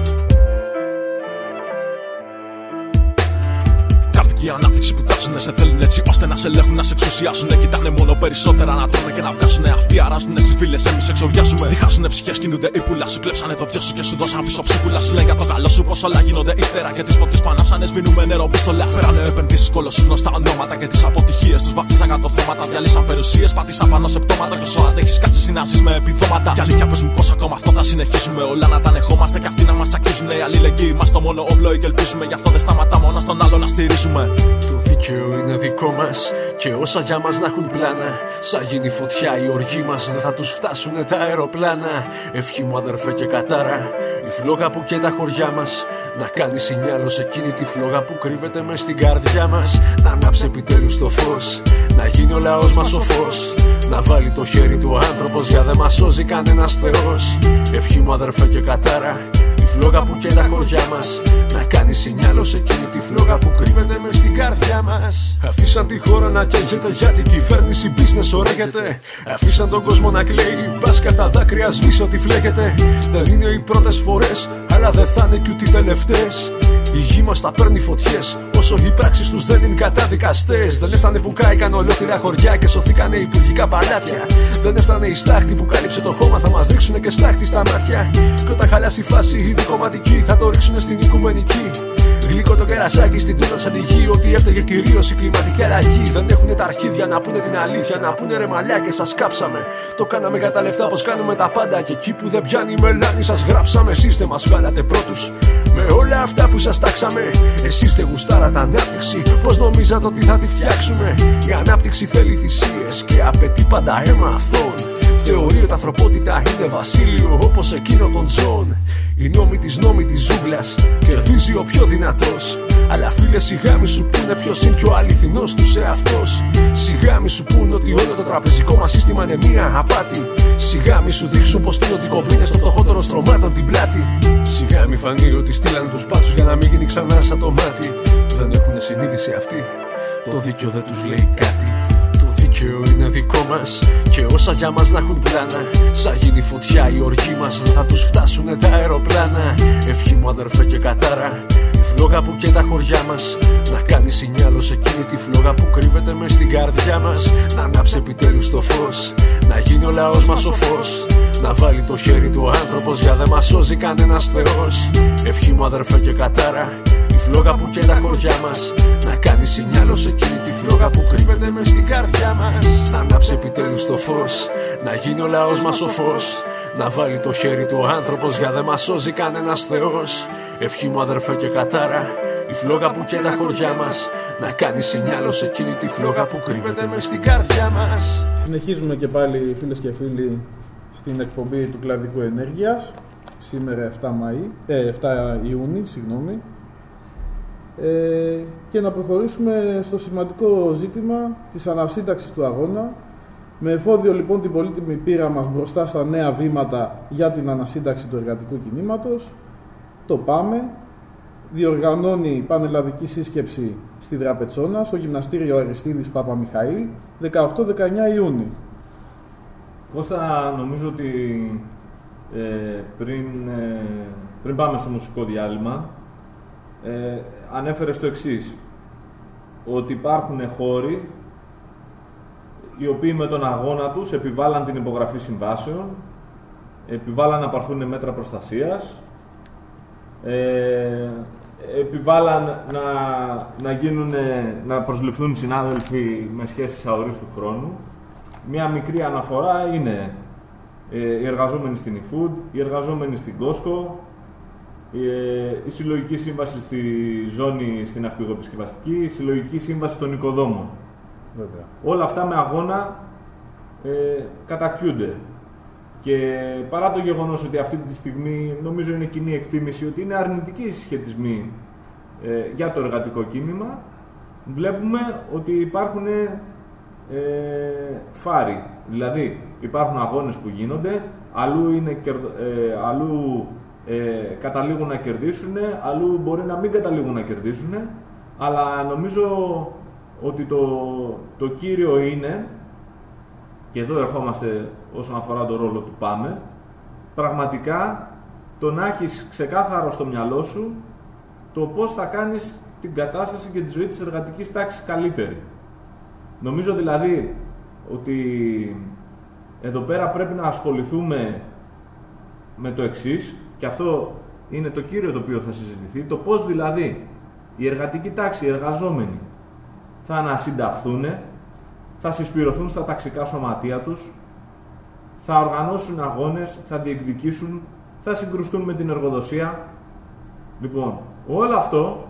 Η ανάπτυξη που τάζουνε σε θέλουν έτσι ώστε να σε ελέγχουν, να σε εξουσιάσουνε. Κοιτάνε μόνο περισσότερα να τρώνε και να βγάζουνε. Αυτοί αράζουνε στις φίλες, εμείς εξοριάζουμε. Διχάζουνε ψυχές, κινούνται οι πουλά σου. Κλέψανε το βιό σου και σου δώσαν πίσω ψυχούλα σου. Λένε για το καλό σου πως όλα γίνονται ύστερα. Και τις φωτιές που ανάψανε σβήνουμε νερό πίστολα. Φέρανε επενδύσεις, κολοσσούς, γνωστά ονόματα και τις αποτυχίες τους. Βαφτίσαν κατορθώματα, διαλύσαν περιουσίες, πατήσαν πάνω σε πτώματα. Και όσο αντέχεις κάτσε συνάσεις με επιδόματα. Κι αλήθεια πες μου πως ακόμα αυτό θα συνεχίσουμε. Όλα να τα ανεχόμαστε και αυτοί να μας τσακίζουνε. Η αλληλεγγύη μας το μόνο όπλο και ελπίζουμε. Γι' αυτό δεν σταματάμε ένα στον άλλο να στηρίζουμε. Το δίκαιο είναι δικό μας και όσα για μας να έχουν πλάνα, σαν γίνει φωτιά η οργή μας, δεν θα τους φτάσουνε τα αεροπλάνα. Ευχή μου αδερφέ και κατάρα, η φλόγα που και τα χωριά μας, να κάνει σινιάλο σε εκείνη τη φλόγα που κρύβεται μες στην καρδιά μας. Να ανάψει επιτέλους το φως, να γίνει ο λαός μας ο φως, να βάλει το χέρι του ο άνθρωπος, για δεν μας σώζει κανένας θεός. Ευχή μου αδερφέ και κατάρα, η φλόγα που και τα χωριά μας, να κάνει σινιάλο σε εκείνη τη φλόγα που κρύβεται μες στην καρδιά μας. Αφήσαν τη χώρα να καίγεται γιατί η κυβέρνηση business ωραίγεται. Αφήσαν τον κόσμο να κλαίει, μπας κατά δάκρυα σβήσει ό,τι φλέγεται. Δεν είναι οι πρώτες φορές, αλλά δεν θα είναι κι ούτε οι τελευταίες. Η γη μας τα παίρνει φωτιές, όσο οι πράξεις τους δεν είναι καταδικαστές. Δεν έφτανε που κάηκαν ολόκληρα χωριά και σωθήκανε υπουργικά παλάτια. Δεν έφτανε η στάχτη που κάλυψε το χώμα, θα μας ρίξουνε και στάχτη στα μάτια. Κι όταν χαλάσει η φάση η δικοματική, θα το ρίξουνε στην οικουμενική. Γλυκό το κερασάκι στην τούτα σαν τη γη, ότι έφταιγε κυρίως η κλιματική αλλαγή. Δεν έχουνε τα αρχίδια να πούνε την αλήθεια, να πούνε ρε μαλιάκες σας κάψαμε. Το κάναμε για τα λεφτά πως κάνουμε τα πάντα, και εκεί που δεν πιάνει η μελάνη σας γράψαμε. Εσείς δεν μας βγάλατε πρώτους με όλα αυτά που σας τάξαμε. Εσείς δεν γουστάρατε ανάπτυξη, πως νομίζατε ότι θα τη φτιάξουμε. Η ανάπτυξη θέλει θυσίες και απαιτεί πάντα αίμα αθώων. Θεωρεί ότι ανθρωπότητα είναι βασίλειο όπως εκείνο των ζώων. Οι νόμοι της ζούγκλας κερδίζει ο πιο δυνατός. Αλλά φίλε σιγά μη σου πούνε ποιος είναι πιο αληθινός τους εαυτός. Σιγά μη σου πούνε ότι όλο το τραπεζικό μας σύστημα είναι μία απάτη. Σιγά μη σου δείξουν πως στείνονται οι κομπίνες στο φτωχότερο στρωμάτων την πλάτη. Σιγά μη φανεί ότι στείλανε τους μπάτσους για να μην γίνει ξανά σαν το μάτι. Δεν έχουνε συνείδηση αυτοί, το δίκαιο δεν τους λέει κάτι. Το δίκαιο είναι δικό μας και όσα για μας να έχουν πλάνα, σαν γίνει φωτιά η οργή μας, δεν θα τους φτάσουνε τα αεροπλάνα. Ευχή μου αδερφέ και κατάρα, η φλόγα που και τα χωριά μας να κάνει σινιάλο σε εκείνη τη φλόγα που κρύβεται μες στην καρδιά μας. Να ανάψει επιτέλους το φως, να γίνει ο λαός μας ο φως. Να βάλει το χέρι του άνθρωπος, για δεν μας σώζει κανένας θεός. Ευχή μου αδερφέ και κατάρα, η φλόγα που και τα χωριά μας να κάνει σινιάλο σε εκείνη τη φλόγα που κρύβεται μες στην καρδιά μας. Να ανάψει επιτέλους το φως, να γίνει ο λαός μας ο φως. Να βάλει το χέρι του άνθρωπος, για δεν μας σώζει κανένας θεός. Ευχή μου αδερφέ και κατάρα, η φλόγα που και τα χωριά μας να κάνει σινιάλο σε εκείνη τη φλόγα που κρύβεται μες στην καρδιά μας. Συνεχίζουμε και πάλι, φίλες και φίλοι, στην εκπομπή του Κλαδικού Ενέργειας. Σήμερα 7 Ιούνιου, και να προχωρήσουμε στο σημαντικό ζήτημα της ανασύνταξης του αγώνα. Με εφόδιο λοιπόν την πολύτιμη πείρα μας μπροστά στα νέα βήματα για την ανασύνταξη του εργατικού κινήματος, το ΠΑΜΕ διοργανώνει πανελλαδική σύσκεψη στη Δραπετσόνα, στο γυμναστήριο Αριστίδης Παπαμιχαήλ, 18-19 Ιούνιου. Κώστα, νομίζω ότι πριν πάμε στο μουσικό διάλειμμα, ανέφερες το εξής, ότι υπάρχουν χώροι οι οποίοι με τον αγώνα τους επιβάλλαν την υπογραφή συμβάσεων, επιβάλλαν να πάρθουν μέτρα προστασίας, επιβάλλαν να προσληφθούν συνάδελφοι με σχέσεις αορίστου χρόνου. Μία μικρή αναφορά είναι οι εργαζόμενοι στην eFood, οι εργαζόμενοι στην Costco, η συλλογική σύμβαση στη ζώνη στην αυπηγοεπισκευαστική, η συλλογική σύμβαση των οικοδόμων. Βέβαια. Όλα αυτά με αγώνα κατακτιούνται. Και παρά το γεγονός ότι αυτή τη στιγμή νομίζω είναι κοινή εκτίμηση ότι είναι αρνητικοί οι συσχετισμοί για το εργατικό κίνημα, βλέπουμε ότι υπάρχουν φάροι. Δηλαδή υπάρχουν αγώνες που γίνονται, αλλού καταλήγουν να κερδίσουν, αλλού μπορεί να μην καταλήγουν να κερδίσουν, αλλά νομίζω ότι το κύριο είναι, και εδώ ερχόμαστε όσον αφορά το ρόλο του ΠΑΜΕ, πραγματικά το να έχεις ξεκάθαρο στο μυαλό σου το πώς θα κάνεις την κατάσταση και τη ζωή της εργατικής τάξης καλύτερη. Νομίζω δηλαδή ότι εδώ πέρα πρέπει να ασχοληθούμε με το εξής, και αυτό είναι το κύριο το οποίο θα συζητηθεί, το πώς δηλαδή η εργατική τάξη, οι εργαζόμενοι θα ανασυνταχθούν, θα συσπηρωθούν στα ταξικά σωματεία τους, θα οργανώσουν αγώνες, θα διεκδικήσουν, θα συγκρουστούν με την εργοδοσία. Λοιπόν, όλο αυτό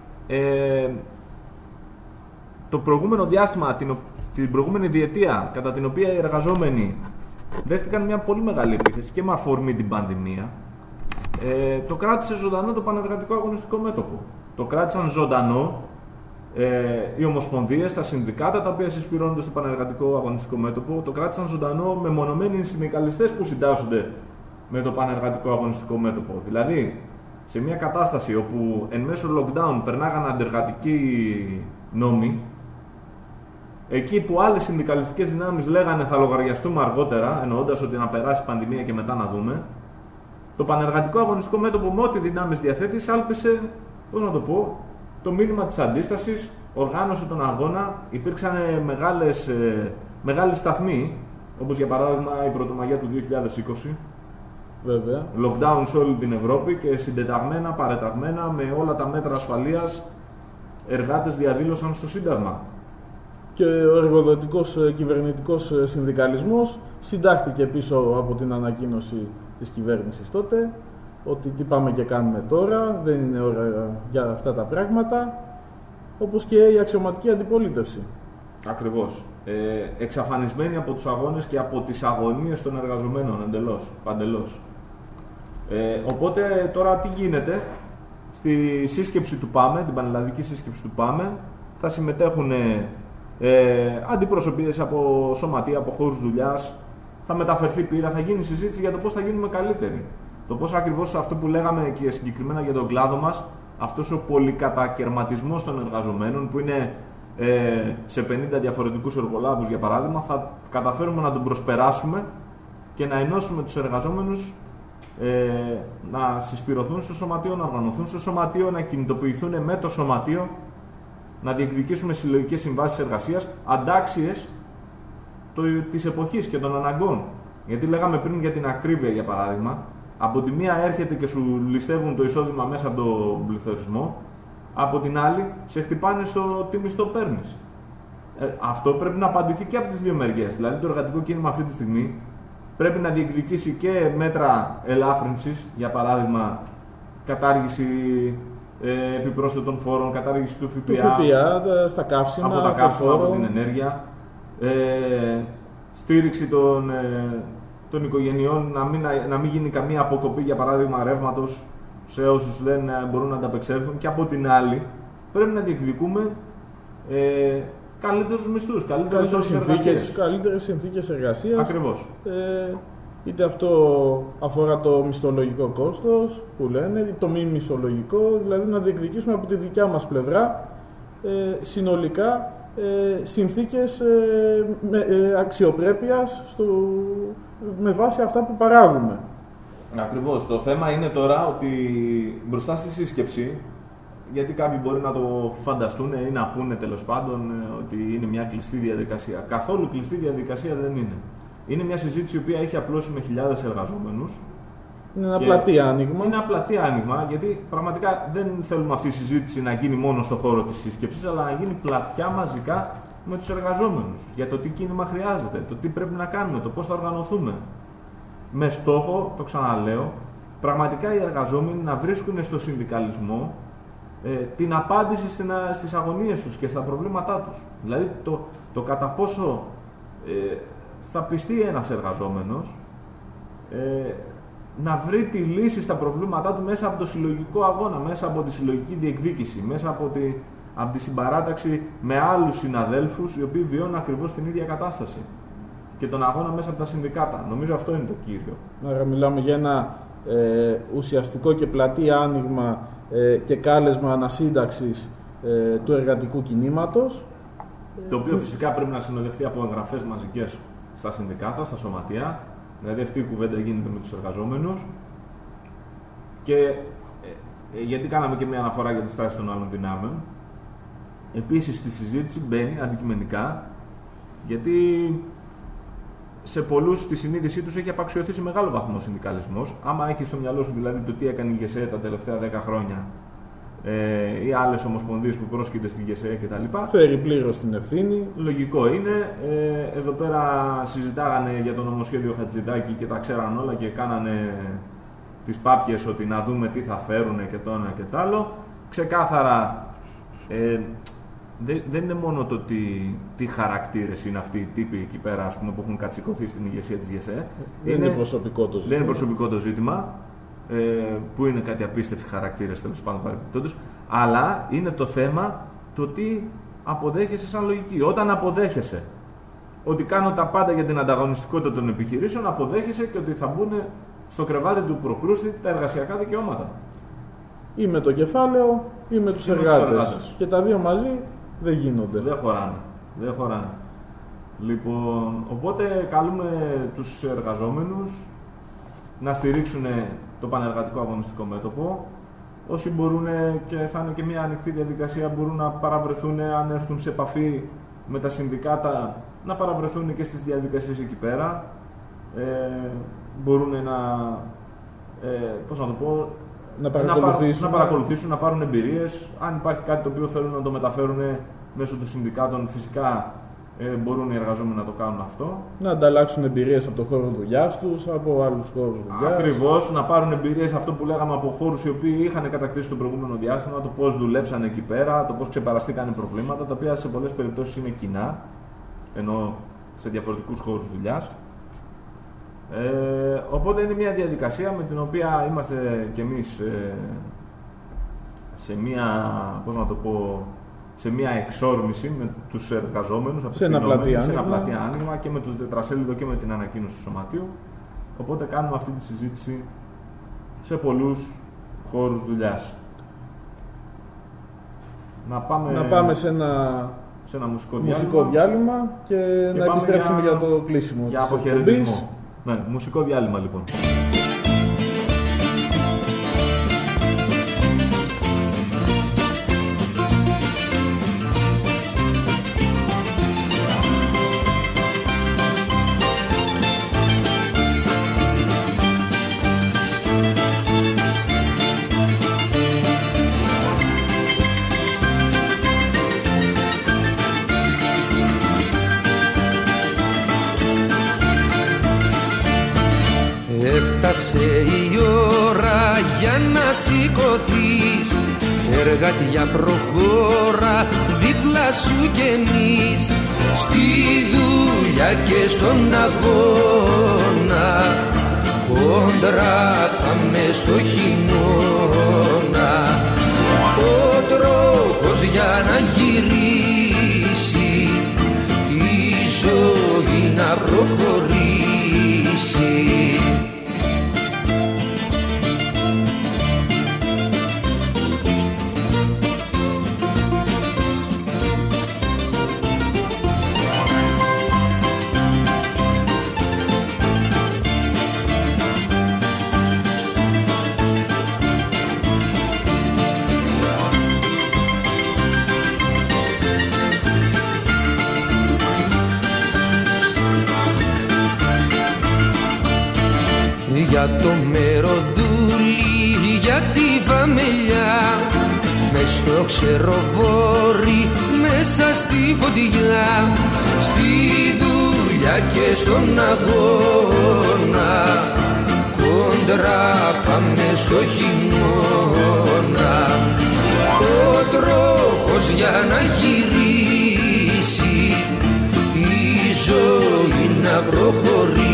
το προηγούμενο διάστημα, την προηγούμενη διετία, κατά την οποία οι εργαζόμενοι δέχτηκαν μια πολύ μεγάλη επίθεση και με αφορμή την πανδημία, το κράτησε ζωντανό το Πανεργατικό Αγωνιστικό Μέτωπο. Το κράτησαν ζωντανό οι ομοσπονδίες, τα συνδικάτα τα οποία συσπηρώνονται στο Πανεργατικό Αγωνιστικό Μέτωπο, το κράτησαν ζωντανό μεμονωμένοι συνδικαλιστές που συντάσσονται με το Πανεργατικό Αγωνιστικό Μέτωπο. Δηλαδή, σε μια κατάσταση όπου εν μέσω lockdown περνάγαν αντεργατικοί νόμοι, εκεί που άλλες συνδικαλιστικές δυνάμεις λέγανε θα λογαριαστούμε αργότερα, εννοώντας ότι να περάσει η πανδημία και μετά να δούμε, το Πανεργατικό Αγωνιστικό Μέτωπο με ό,τι δυνάμεις διαθέτει σάλπισε, πώς να το πω, το μήνυμα της αντίστασης, οργάνωσε τον αγώνα, υπήρξαν μεγάλοι σταθμοί, όπως για παράδειγμα η Πρωτομαγιά του 2020, βέβαια. Lockdown σε όλη την Ευρώπη και συντεταγμένα, παρεταγμένα, με όλα τα μέτρα ασφαλείας, εργάτες διαδήλωσαν στο Σύνταγμα. Και ο εργοδοτικός κυβερνητικός συνδικαλισμός συντάχθηκε πίσω από την ανακοίνωση της κυβέρνησης τότε, ότι τι πάμε και κάνουμε τώρα, δεν είναι ώρα για αυτά τα πράγματα, όπως και η αξιωματική αντιπολίτευση. Ακριβώς. Εξαφανισμένοι από τους αγώνες και από τις αγωνίες των εργαζομένων παντελώς. Οπότε τώρα τι γίνεται? Στη σύσκεψη του ΠΑΜΕ, την πανελλαδική σύσκεψη του ΠΑΜΕ, θα συμμετέχουν αντιπροσωπείες από σωματεία, από χώρους δουλειάς, θα μεταφερθεί πείρα, θα γίνει συζήτηση για το πώς θα γίνουμε καλύτεροι. Το πώς ακριβώς αυτό που λέγαμε και συγκεκριμένα για τον κλάδο μας, αυτός ο πολυκατακαιρματισμός των εργαζομένων που είναι σε 50 διαφορετικούς εργολάβους για παράδειγμα, θα καταφέρουμε να τον προσπεράσουμε και να ενώσουμε τους εργαζόμενους να συσπηρωθούν στο σωματείο, να οργανωθούν στο σωματείο, να κινητοποιηθούν με το σωματείο, να διεκδικήσουμε συλλογικές συμβάσεις εργασίας, αντάξιες της εποχής και των αναγκών. Γιατί λέγαμε πριν για την ακρίβεια, για παράδειγμα, από τη μία έρχεται και σου ληστεύουν το εισόδημα μέσα από τον πληθωρισμό, από την άλλη σε χτυπάνε στο τι μισθό παίρνεις. Αυτό πρέπει να απαντηθεί και από τις δύο μεριές. Δηλαδή το εργατικό κίνημα αυτή τη στιγμή πρέπει να διεκδικήσει και μέτρα ελάφρυνσης, για παράδειγμα κατάργηση επιπρόσθετων φόρων, κατάργηση του ΦΠΑ στα καύσιμα, από τα καύσιμα, από την ενέργεια, στήριξη των οικογενειών, να μην γίνει καμία αποκοπή, για παράδειγμα, ρεύματος σε όσους δεν μπορούν να ανταπεξέλθουν, και από την άλλη πρέπει να διεκδικούμε καλύτερους μισθούς, καλύτερες συνθήκες εργασίας. Ακριβώς. Είτε αυτό αφορά το μισθολογικό κόστος που λένε, το μη μισθολογικό, δηλαδή να διεκδικήσουμε από τη δικιά μας πλευρά συνολικά συνθήκες αξιοπρέπειας με βάση αυτά που παράγουμε. Ακριβώς. Το θέμα είναι τώρα ότι μπροστά στη σύσκεψη, γιατί κάποιοι μπορεί να το φανταστούν ή να πούνε τέλος πάντων ότι είναι μια κλειστή διαδικασία. Καθόλου κλειστή διαδικασία δεν είναι. Είναι μια συζήτηση η οποία έχει απλώσει με χιλιάδες εργαζόμενους. Είναι ένα πλατή άνοιγμα. Είναι ένα πλατή άνοιγμα, γιατί πραγματικά δεν θέλουμε αυτή η συζήτηση να γίνει μόνο στον χώρο της σύσκεψης, αλλά να γίνει πλατιά μαζικά με τους εργαζόμενους. Για το τι κίνημα χρειάζεται, το τι πρέπει να κάνουμε, το πώς θα οργανωθούμε. Με στόχο, το ξαναλέω, πραγματικά οι εργαζόμενοι να βρίσκουν στο συνδικαλισμό την απάντηση στις αγωνίες τους και στα προβλήματά τους. Δηλαδή το κατά πόσο θα πιστεί ένας εργαζόμενος να βρει τη λύση στα προβλήματά του μέσα από το συλλογικό αγώνα, μέσα από τη συλλογική διεκδίκηση, μέσα από τη συμπαράταξη με άλλους συναδέλφους οι οποίοι βιώνουν ακριβώς την ίδια κατάσταση και τον αγώνα μέσα από τα συνδικάτα. Νομίζω αυτό είναι το κύριο. Άρα μιλάμε για ένα ουσιαστικό και πλατή άνοιγμα και κάλεσμα ανασύνταξης του εργατικού κινήματος. Το οποίο φυσικά πρέπει να συνοδευτεί από εγγραφές μαζικές στα συνδικάτα, στα σωματεία. Δηλαδή αυτή η κουβέντα γίνεται με τους εργαζόμενους. Και γιατί κάναμε και μια αναφορά για τη στάση των άλλων δυνάμεων. Επίσης στη συζήτηση μπαίνει αντικειμενικά, γιατί σε πολλούς στη συνείδησή τους έχει απαξιωθεί σε μεγάλο βαθμό ο συνδικαλισμός. Άμα έχεις στο μυαλό σου δηλαδή το τι έκανε η ΓΕΣΕ τα τελευταία 10 χρόνια ή άλλες ομοσπονδίες που πρόσκειται στη ΓΕΣΕ κτλ. Φέρει πλήρως την ευθύνη. Λογικό είναι. Εδώ πέρα συζητάγανε για το νομοσχέδιο Χατζηδάκη και τα ξέραν όλα και κάνανε τις πάπιες ότι να δούμε τι θα φέρουν και το ένα και το άλλο. Ξεκάθαρα δεν είναι μόνο το τι χαρακτήρες είναι αυτοί οι τύποι εκεί πέρα, ας πούμε, που έχουν κατσικωθεί στην ηγεσία της ΓΕΣΕ. Δεν είναι προσωπικό το ζήτημα. Δεν είναι προσωπικό το ζήτημα, που είναι κάτι απίστευτοι χαρακτήρες τέλος πάντων παρεμπιπτόντως, αλλά είναι το θέμα το τι αποδέχεσαι σαν λογική. Όταν αποδέχεσαι ότι κάνω τα πάντα για την ανταγωνιστικότητα των επιχειρήσεων, αποδέχεσαι και ότι θα μπουν στο κρεβάτι του προκρούστη τα εργασιακά δικαιώματα. Ή με το κεφάλαιο ή με τους εργάτες. Και τα δύο μαζί δεν γίνονται. Δεν χωράνε. Λοιπόν, οπότε καλούμε τους εργαζόμενους να στηρίξουν το πανεργατικό αγωνιστικό μέτωπο. Όσοι μπορούν, και θα είναι και μια ανοιχτή διαδικασία, μπορούν να παραβρεθούν, αν έρθουν σε επαφή με τα συνδικάτα, να παραβρεθούν και στις διαδικασίες εκεί πέρα. Μπορούν να παρακολουθήσουν, να πάρουν εμπειρίες. Αν υπάρχει κάτι το οποίο θέλουν να το μεταφέρουν μέσω των συνδικάτων, φυσικά μπορούν οι εργαζόμενοι να το κάνουν αυτό. Να ανταλλάξουν εμπειρίες από το χώρο δουλειάς τους, από άλλους χώρους δουλειάς. Ακριβώς, να πάρουν εμπειρίες, αυτό που λέγαμε, από χώρους οι οποίοι είχαν κατακτήσει το προηγούμενο διάστημα, το πώς δουλέψαν εκεί πέρα, το πώς ξεπεραστήκαν προβλήματα, τα οποία σε πολλές περιπτώσεις είναι κοινά, ενώ σε διαφορετικούς χώρους δουλειάς. Οπότε είναι μια διαδικασία με την οποία είμαστε κι εμείς σε μια εξόρμηση με τους εργαζόμενους, σε ένα πλατή άνοιγμα και με το τετρασέλιδο και με την ανακοίνωση του σωματείου. Οπότε κάνουμε αυτή τη συζήτηση σε πολλούς χώρους δουλειάς. Να πάμε σε ένα μουσικό διάλειμμα και να επιστρέψουμε για το κλείσιμο. Για αποχαιρετισμό. Ναι, μουσικό διάλειμμα λοιπόν. Έφτασε η ώρα για να σηκωθείς. Εργατιά προχώρα δίπλα σου κι εμείς. Στη δουλειά και στον αγώνα κόντρα πάμε στο χειμώνα. Ο τρόπος για να γυρίσει η ζωή να προχωρήσει. Για το μεροδούλι, για τη φαμελιά, μες στο ξεροβόρι, μέσα στη φωτιά. Στη δουλειά και στον αγώνα κόντρα πάμε στο χειμώνα. Ο τρόπος για να γυρίσει η ζωή να προχωρήσει.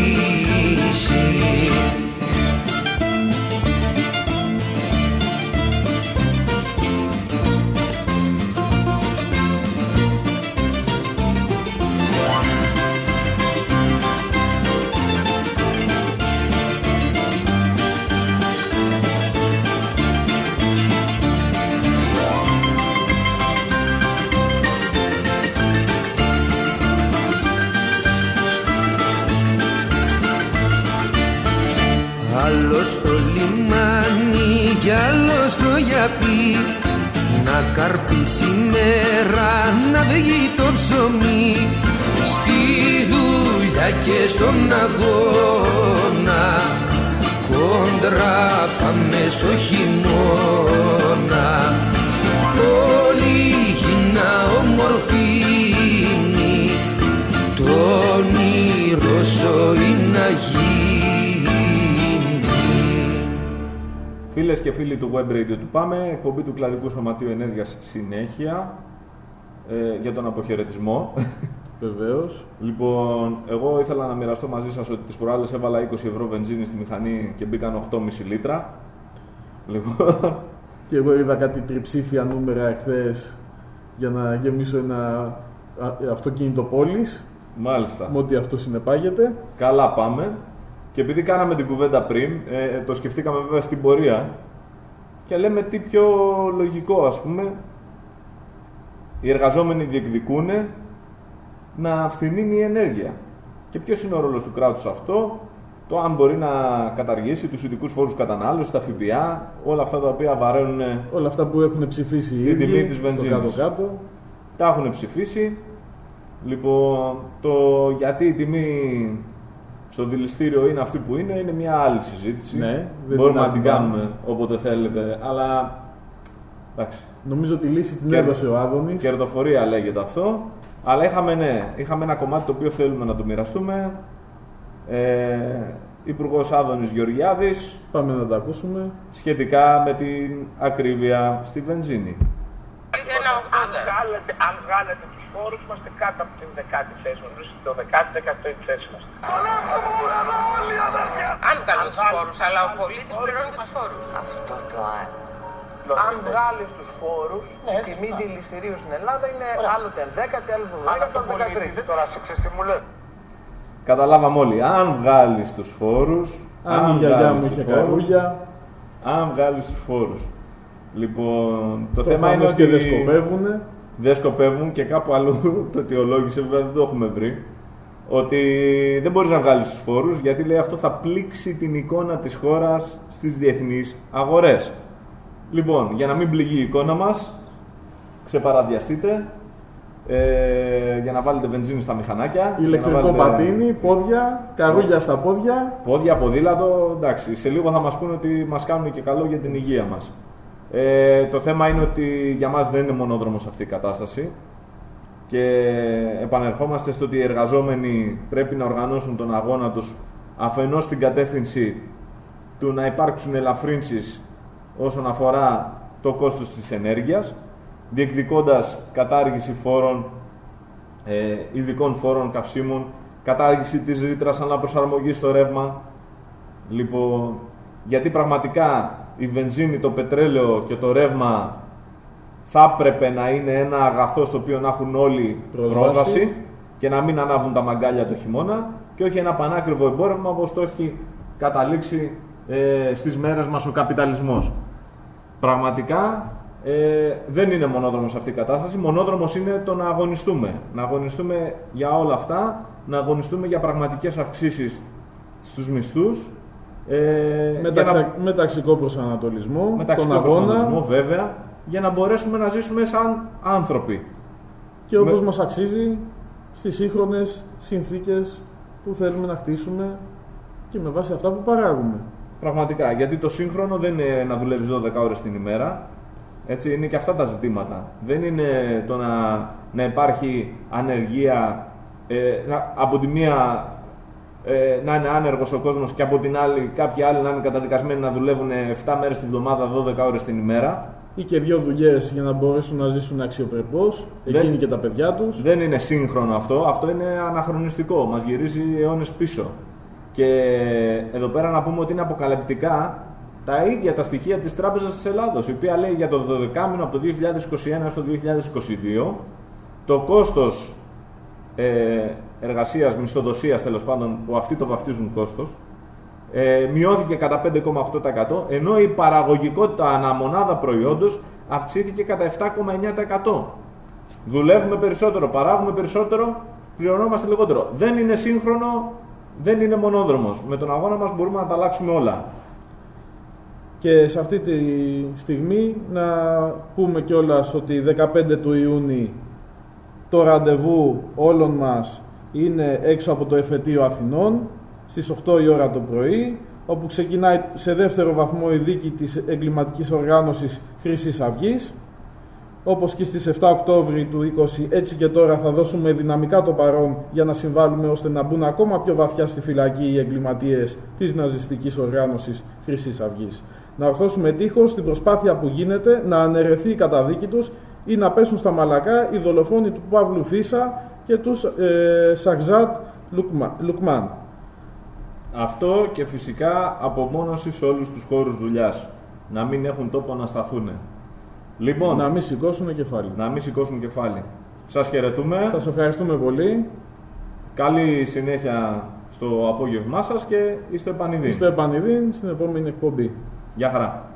Άλλο στο λιμάνι κι άλλο στο γιαπί, να καρπίσει μέρα, να βγει το ψωμί. Στη δουλειά και στον αγώνα κόντρα πάμε στο χειμώνα. Όλη γη να ομορφύνει, το όνειρο ζωή να γίνει. Φίλες και φίλοι του Web Radio του Πάμε, εκπομπή του Κλαδικού Σωματείου Ενέργειας συνέχεια για τον αποχαιρετισμό. Βεβαίως. Λοιπόν, εγώ ήθελα να μοιραστώ μαζί σας ότι τις προάλλες έβαλα 20 ευρώ βενζίνη στη μηχανή και μπήκαν 8,5 λίτρα. Λοιπόν. Και εγώ είδα κάτι τριψήφια νούμερα εχθές για να γεμίσω ένα αυτοκίνητο πόλης. Μάλιστα. Με ό,τι αυτό συνεπάγεται. Καλά πάμε. Και επειδή κάναμε την κουβέντα πριν, το σκεφτήκαμε βέβαια στην πορεία και λέμε τι πιο λογικό, ας πούμε, οι εργαζόμενοι διεκδικούν να φθηνίνει η ενέργεια. Και ποιος είναι ο ρόλος του κράτους αυτό, το αν μπορεί να καταργήσει τους ειδικούς φόρους κατανάλωσης, τα ΦΠΑ, όλα αυτά τα οποία βαραίνουν. Όλα αυτά που έχουν ψηφίσει την τιμή της βενζίνης. Κάτω-κάτω. Τα έχουν ψηφίσει. Λοιπόν, το γιατί η τιμή στο δηληστήριο είναι αυτή που είναι μια άλλη συζήτηση. Ναι, μπορούμε να την κάνουμε όποτε θέλετε, αλλά εντάξει. Νομίζω ότι η λύση την έδωσε ο Άδωνης. Κερδοφορία λέγεται αυτό. Αλλά είχαμε ένα κομμάτι το οποίο θέλουμε να το μοιραστούμε. Υπουργός Άδωνης Γεωργιάδης. Πάμε να το ακούσουμε. Σχετικά με την ακρίβεια στη βενζίνη. Αν βγάλετε τους φόρους, είμαστε κάτω από την 10η θέση μας. Το 10η θέση μας. Αν βγάλουμε τους φόρους, αλλά ο πολίτης πληρώνει τους φόρους. Αυτό το άλλο. Αν βγάλεις τους φόρους, η τιμή δηληστηρίου στην Ελλάδα είναι άλλοτε 10η, άλλοτε 12η, 13η. Τώρα σε ξέρεις τι μου λέει. Καταλάβαμε όλοι. Αν βγάλεις τους φόρους. Αν η γιαγιά μου είχε καρούγια. Αν βγάλεις τους φόρους. Λοιπόν, το θέμα είναι ότι δεν σκοπεύουνε. Δεν σκοπεύουν και κάπου αλλού το αιτιολόγησε, βέβαια δεν το έχουμε βρει. Ότι δεν μπορείς να βγάλεις τους φόρους γιατί λέει αυτό θα πλήξει την εικόνα της χώρας στις διεθνείς αγορές. Λοιπόν, για να μην πληγεί η εικόνα μας, ξεπαραδιαστείτε για να βάλετε βενζίνη στα μηχανάκια. Ηλεκτρικό πατίνι, πόδια, καρούγια στα πόδια. Πόδια, ποδήλατο, εντάξει. Σε λίγο θα μας πούνε ότι μας κάνουν και καλό για την υγεία μας. Το θέμα είναι ότι για μας δεν είναι μονόδρομος αυτή η κατάσταση και επανερχόμαστε στο ότι οι εργαζόμενοι πρέπει να οργανώσουν τον αγώνα τους αφενός στην κατεύθυνση του να υπάρξουν ελαφρύνσεις όσον αφορά το κόστος της ενέργειας, διεκδικώντας κατάργηση φόρων, ειδικών φόρων καυσίμων, κατάργηση της ρήτρας αναπροσαρμογής στο ρεύμα. Λοιπόν, γιατί πραγματικά η βενζίνη, το πετρέλαιο και το ρεύμα θα έπρεπε να είναι ένα αγαθό στο οποίο να έχουν όλοι πρόσβαση και να μην ανάβουν τα μαγκάλια το χειμώνα και όχι ένα πανάκριβο εμπόρευμα όπως το έχει καταλήξει στις μέρες μας ο καπιταλισμός. Πραγματικά δεν είναι μονόδρομος αυτή η κατάσταση. Μονόδρομος είναι το να αγωνιστούμε. Να αγωνιστούμε για όλα αυτά, να αγωνιστούμε για πραγματικές αυξήσεις στους μισθούς. Με ταξικό προσανατολισμό, στον αγώνα, βέβαια, για να μπορέσουμε να ζήσουμε σαν άνθρωποι. Και όπως μας αξίζει στις σύγχρονες συνθήκες που θέλουμε να χτίσουμε και με βάση αυτά που παράγουμε. Πραγματικά, γιατί το σύγχρονο δεν είναι να δουλεύεις 12 ώρες την ημέρα. Έτσι, είναι και αυτά τα ζητήματα. Δεν είναι το να υπάρχει ανεργία, από τη μία να είναι άνεργος ο κόσμος και από την άλλη κάποιοι άλλοι να είναι καταδικασμένοι να δουλεύουν 7 μέρες την εβδομάδα, 12 ώρες την ημέρα. Ή και 2 δουλειές για να μπορέσουν να ζήσουν αξιοπρεπώς, εκείνοι και τα παιδιά τους. Δεν είναι σύγχρονο αυτό, αυτό είναι αναχρονιστικό, μας γυρίζει αιώνες πίσω. Και εδώ πέρα να πούμε ότι είναι αποκαλυπτικά τα ίδια τα στοιχεία της Τράπεζας της Ελλάδος, η οποία λέει για το 12μηνο από το 2021 στο 2022 το κόστος εργασίας, μισθοδοσίας τέλος πάντων, που αυτοί το βαφτίζουν κόστος, μειώθηκε κατά 5,8%, ενώ η παραγωγικότητα αναμονάδα προϊόντος αυξήθηκε κατά 7,9%. Δουλεύουμε περισσότερο, παράγουμε περισσότερο, πληρωνόμαστε λιγότερο. Δεν είναι σύγχρονο, δεν είναι μονόδρομος. Με τον αγώνα μας μπορούμε να τα αλλάξουμε όλα. Και σε αυτή τη στιγμή να πούμε κιόλας ότι 15 του Ιούνιου το ραντεβού όλων μας είναι έξω από το εφετείο Αθηνών στις 8 η ώρα το πρωί, όπου ξεκινάει σε δεύτερο βαθμό η δίκη της εγκληματικής οργάνωσης Χρυσής Αυγής. Όπως και στις 7 Οκτώβρη του 20, έτσι και τώρα θα δώσουμε δυναμικά το παρόν για να συμβάλλουμε ώστε να μπουν ακόμα πιο βαθιά στη φυλακή οι εγκληματίες της ναζιστικής οργάνωσης Χρυσής Αυγής. Να ορθώσουμε τείχος στην προσπάθεια που γίνεται να αναιρεθεί η καταδίκη τους ή να πέσουν στα μαλακά οι δολοφόνοι του Παύλου Φίσα και του Σαχζάτ Λουκμάν. Αυτό και φυσικά απομόνωση σε όλους τους χώρους δουλειάς. Να μην έχουν τόπο να σταθούν. Λοιπόν, να μην σηκώσουν κεφάλι. Να μην σηκώσουν κεφάλι. Σας χαιρετούμε. Σας ευχαριστούμε πολύ. Καλή συνέχεια στο απόγευμά σας και είστε επανειδήν. Είστε επανειδήν στην επόμενη εκπομπή. Γεια χαρά.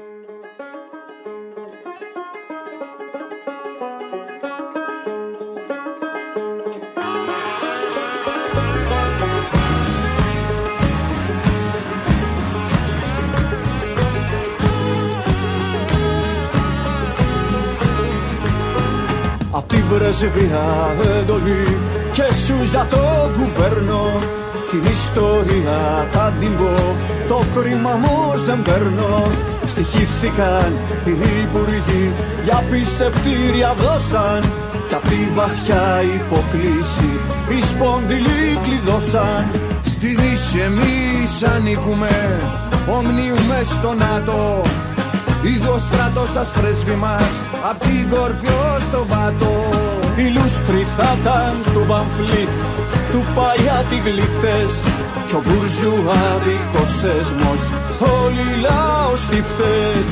Απ' την πρεσβεία εντολή και σούζα το κουβέρνο. Την ιστορία θα την πω, το κρίμα όμως δεν παίρνω. Στοιχήθηκαν οι υπουργοί, για πιστευτήρια δώσαν. Κι απ' τη βαθιά υποκλήση οι σπονδυλοί κλειδώσαν. Στη Δύση εμείς ανήκουμε, ομνίουμε στο ΝΑΤΟ. Είδε ο στρατός σας πρέσβη μας, απ' την κορφή ως το βάτο. Οι λούστροι θα ήταν του παμφλίτ, του Παγιάτη γλυκτές. Κι ο μπουρζουάδικος σεσμός, όλοι λαός τυφτές.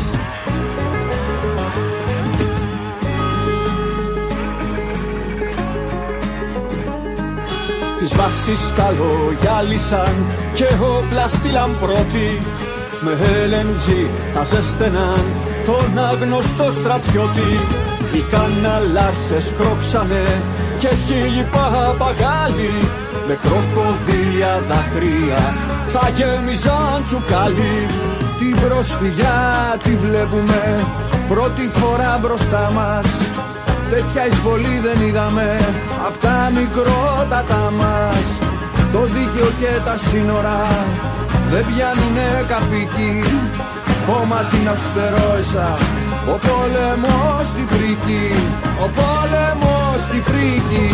Τις βάσεις καλογιάλισαν και όπλα στείλαν πρώτοι. Με LNG θα ζέστεναν τον άγνωστο στρατιώτη. Οι καναλάρχες κρόξανε και χίλιοι παπαγάλοι. Με κροκοδίλια δάκρυα θα γέμιζαν τσουκάλι. Την προσφυγιά τη βλέπουμε πρώτη φορά μπροστά μας. Τέτοια εισβολή δεν είδαμε απ' τα μικρότατα μας. Το δίκαιο και τα σύνορα δεν πιάνουνε καπίκι. Κόμμα την αστερόησα, ο πόλεμος στη φρίκη. Ο πόλεμος στη φρίκη.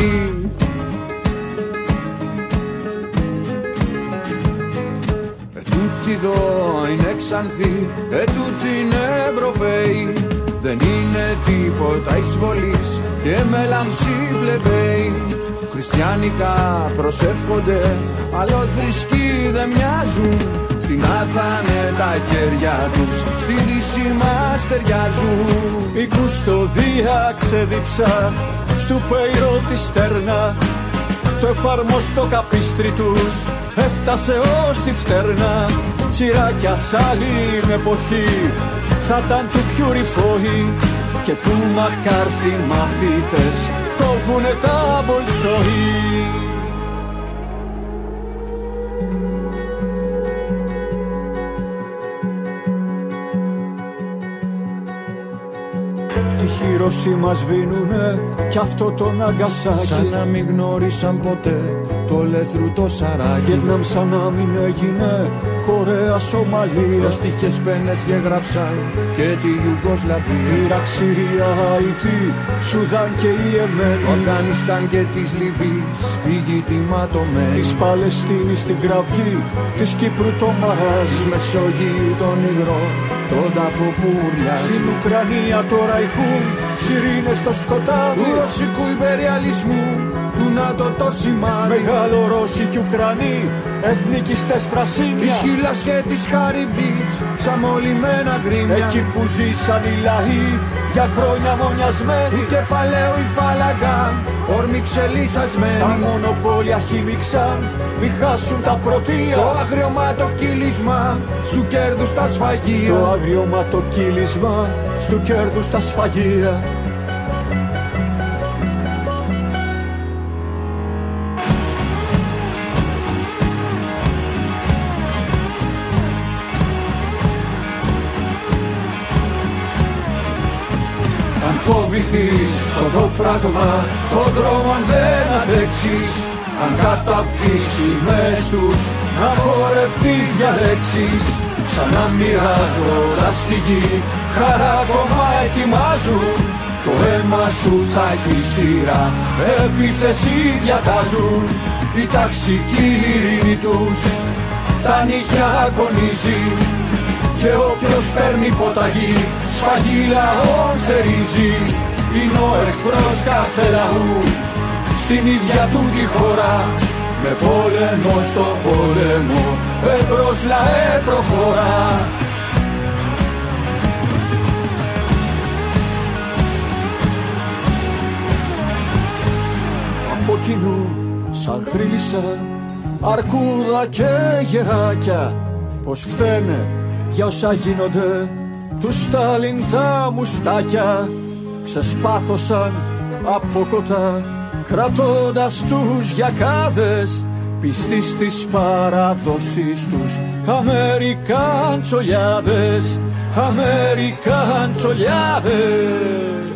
τούτη εδώ είναι Ξανθή, τούτη είναι Ευρωπαίοι. Δεν είναι τίποτα εισβολής και μέλαμψη πλebei. Χριστιανικά προσεύχονται, αλλοθρησκοί δεν μοιάζουν. Τι να θα'ναι τα χέρια τους, στη δύση μας ταιριάζουν. Η κουστοδία ξέδιψα στου Πέιρο τη Στέρνα. Το εφαρμοστό καπίστρι τους έφτασε ως τη Φτέρνα. Τσιράκια σ' άλλη εποχή θα ήταν του Πιουριφόη και του Μακάρθι μαθήτες κόβουνε τα Μπολσόη. Χειροσύμα σβήνουνε κι αυτό το Ναγκασάκι. Σαν να μην γνώρισαν ποτέ το Λεθρού το Σαράκι. Βιετνάμ σαν να μην έγινε Κορέα, Σομαλία. Προστίχες πένες γεγράψαν και τη Ιουγκοσλαβία. Ιράκ, Συρία, Αϊτή, Σουδάν και η Εμένη. Το Αφγανιστάν και της Λιβύης στη γη τη ματωμένη. Της Παλαιστίνης την κραυγή, της Κύπρου το μαράζ. Της Μεσογείου τον υγρό, τον τάφο που ουρλιάζει. Στην Ουκρανία τώρα ηχούν σιρήνες στο σκοτάδι. Του ρωσικού υπεριαλισμού, του ΝΑΤΟ το σημάδι. Μεγαλορώσοι κι Ουκρανοί, εθνικιστές τρασίνια. Της Χίλας και της Χαριβδής, σαν μολυμένα γκρίμια. Εκεί που ζήσαν οι λαοί, για χρόνια μονιασμένοι. Του κεφαλαίου η φάλαγγα, όρμη ξελίσσασμένη. Τα μονοπόλια χύμιξαν, μη χάσουν τα πρωτεία. Στο αγριωμά το κύλισμα, στου κέρδους τα σφαγεία. Στο αγριωμά το κύλισμα, στου κέρδους τα σφαγεία. Αν φοβηθείς το δοφράγμα, το δρόμο αν δεν αντέξεις. Αν καταπτύσεις σημαίες τους, να πορευτείς διαλέξεις. Ξανά μοιράζοντας τη γη, χαρά ακόμα ετοιμάζουν. Το αίμα σου θα έχει σειρά, επίθεση διατάζουν. Η ταξική ειρήνη τους τα νύχια αγωνίζει. Και όποιος παίρνει ποταγή, σφαγή λαών θερίζει. Είναι ο εχθρός κάθε λαού, στην ίδια του τη χώρα. Με πόλεμο στο πόλεμο, εμπρός λαέ προχωρά. Από κοινού σαν χρύσα, αρκούδα και γεράκια, πως φταίνε για όσα γίνονται του Στάλιν τα μουστάκια. Ξεσπάθωσαν από κοντά, κρατώντας τους γιακάδες, πιστοί στις παραδόσεις τους, Αμερικάντσολιάδες, Αμερικάντσολιάδες.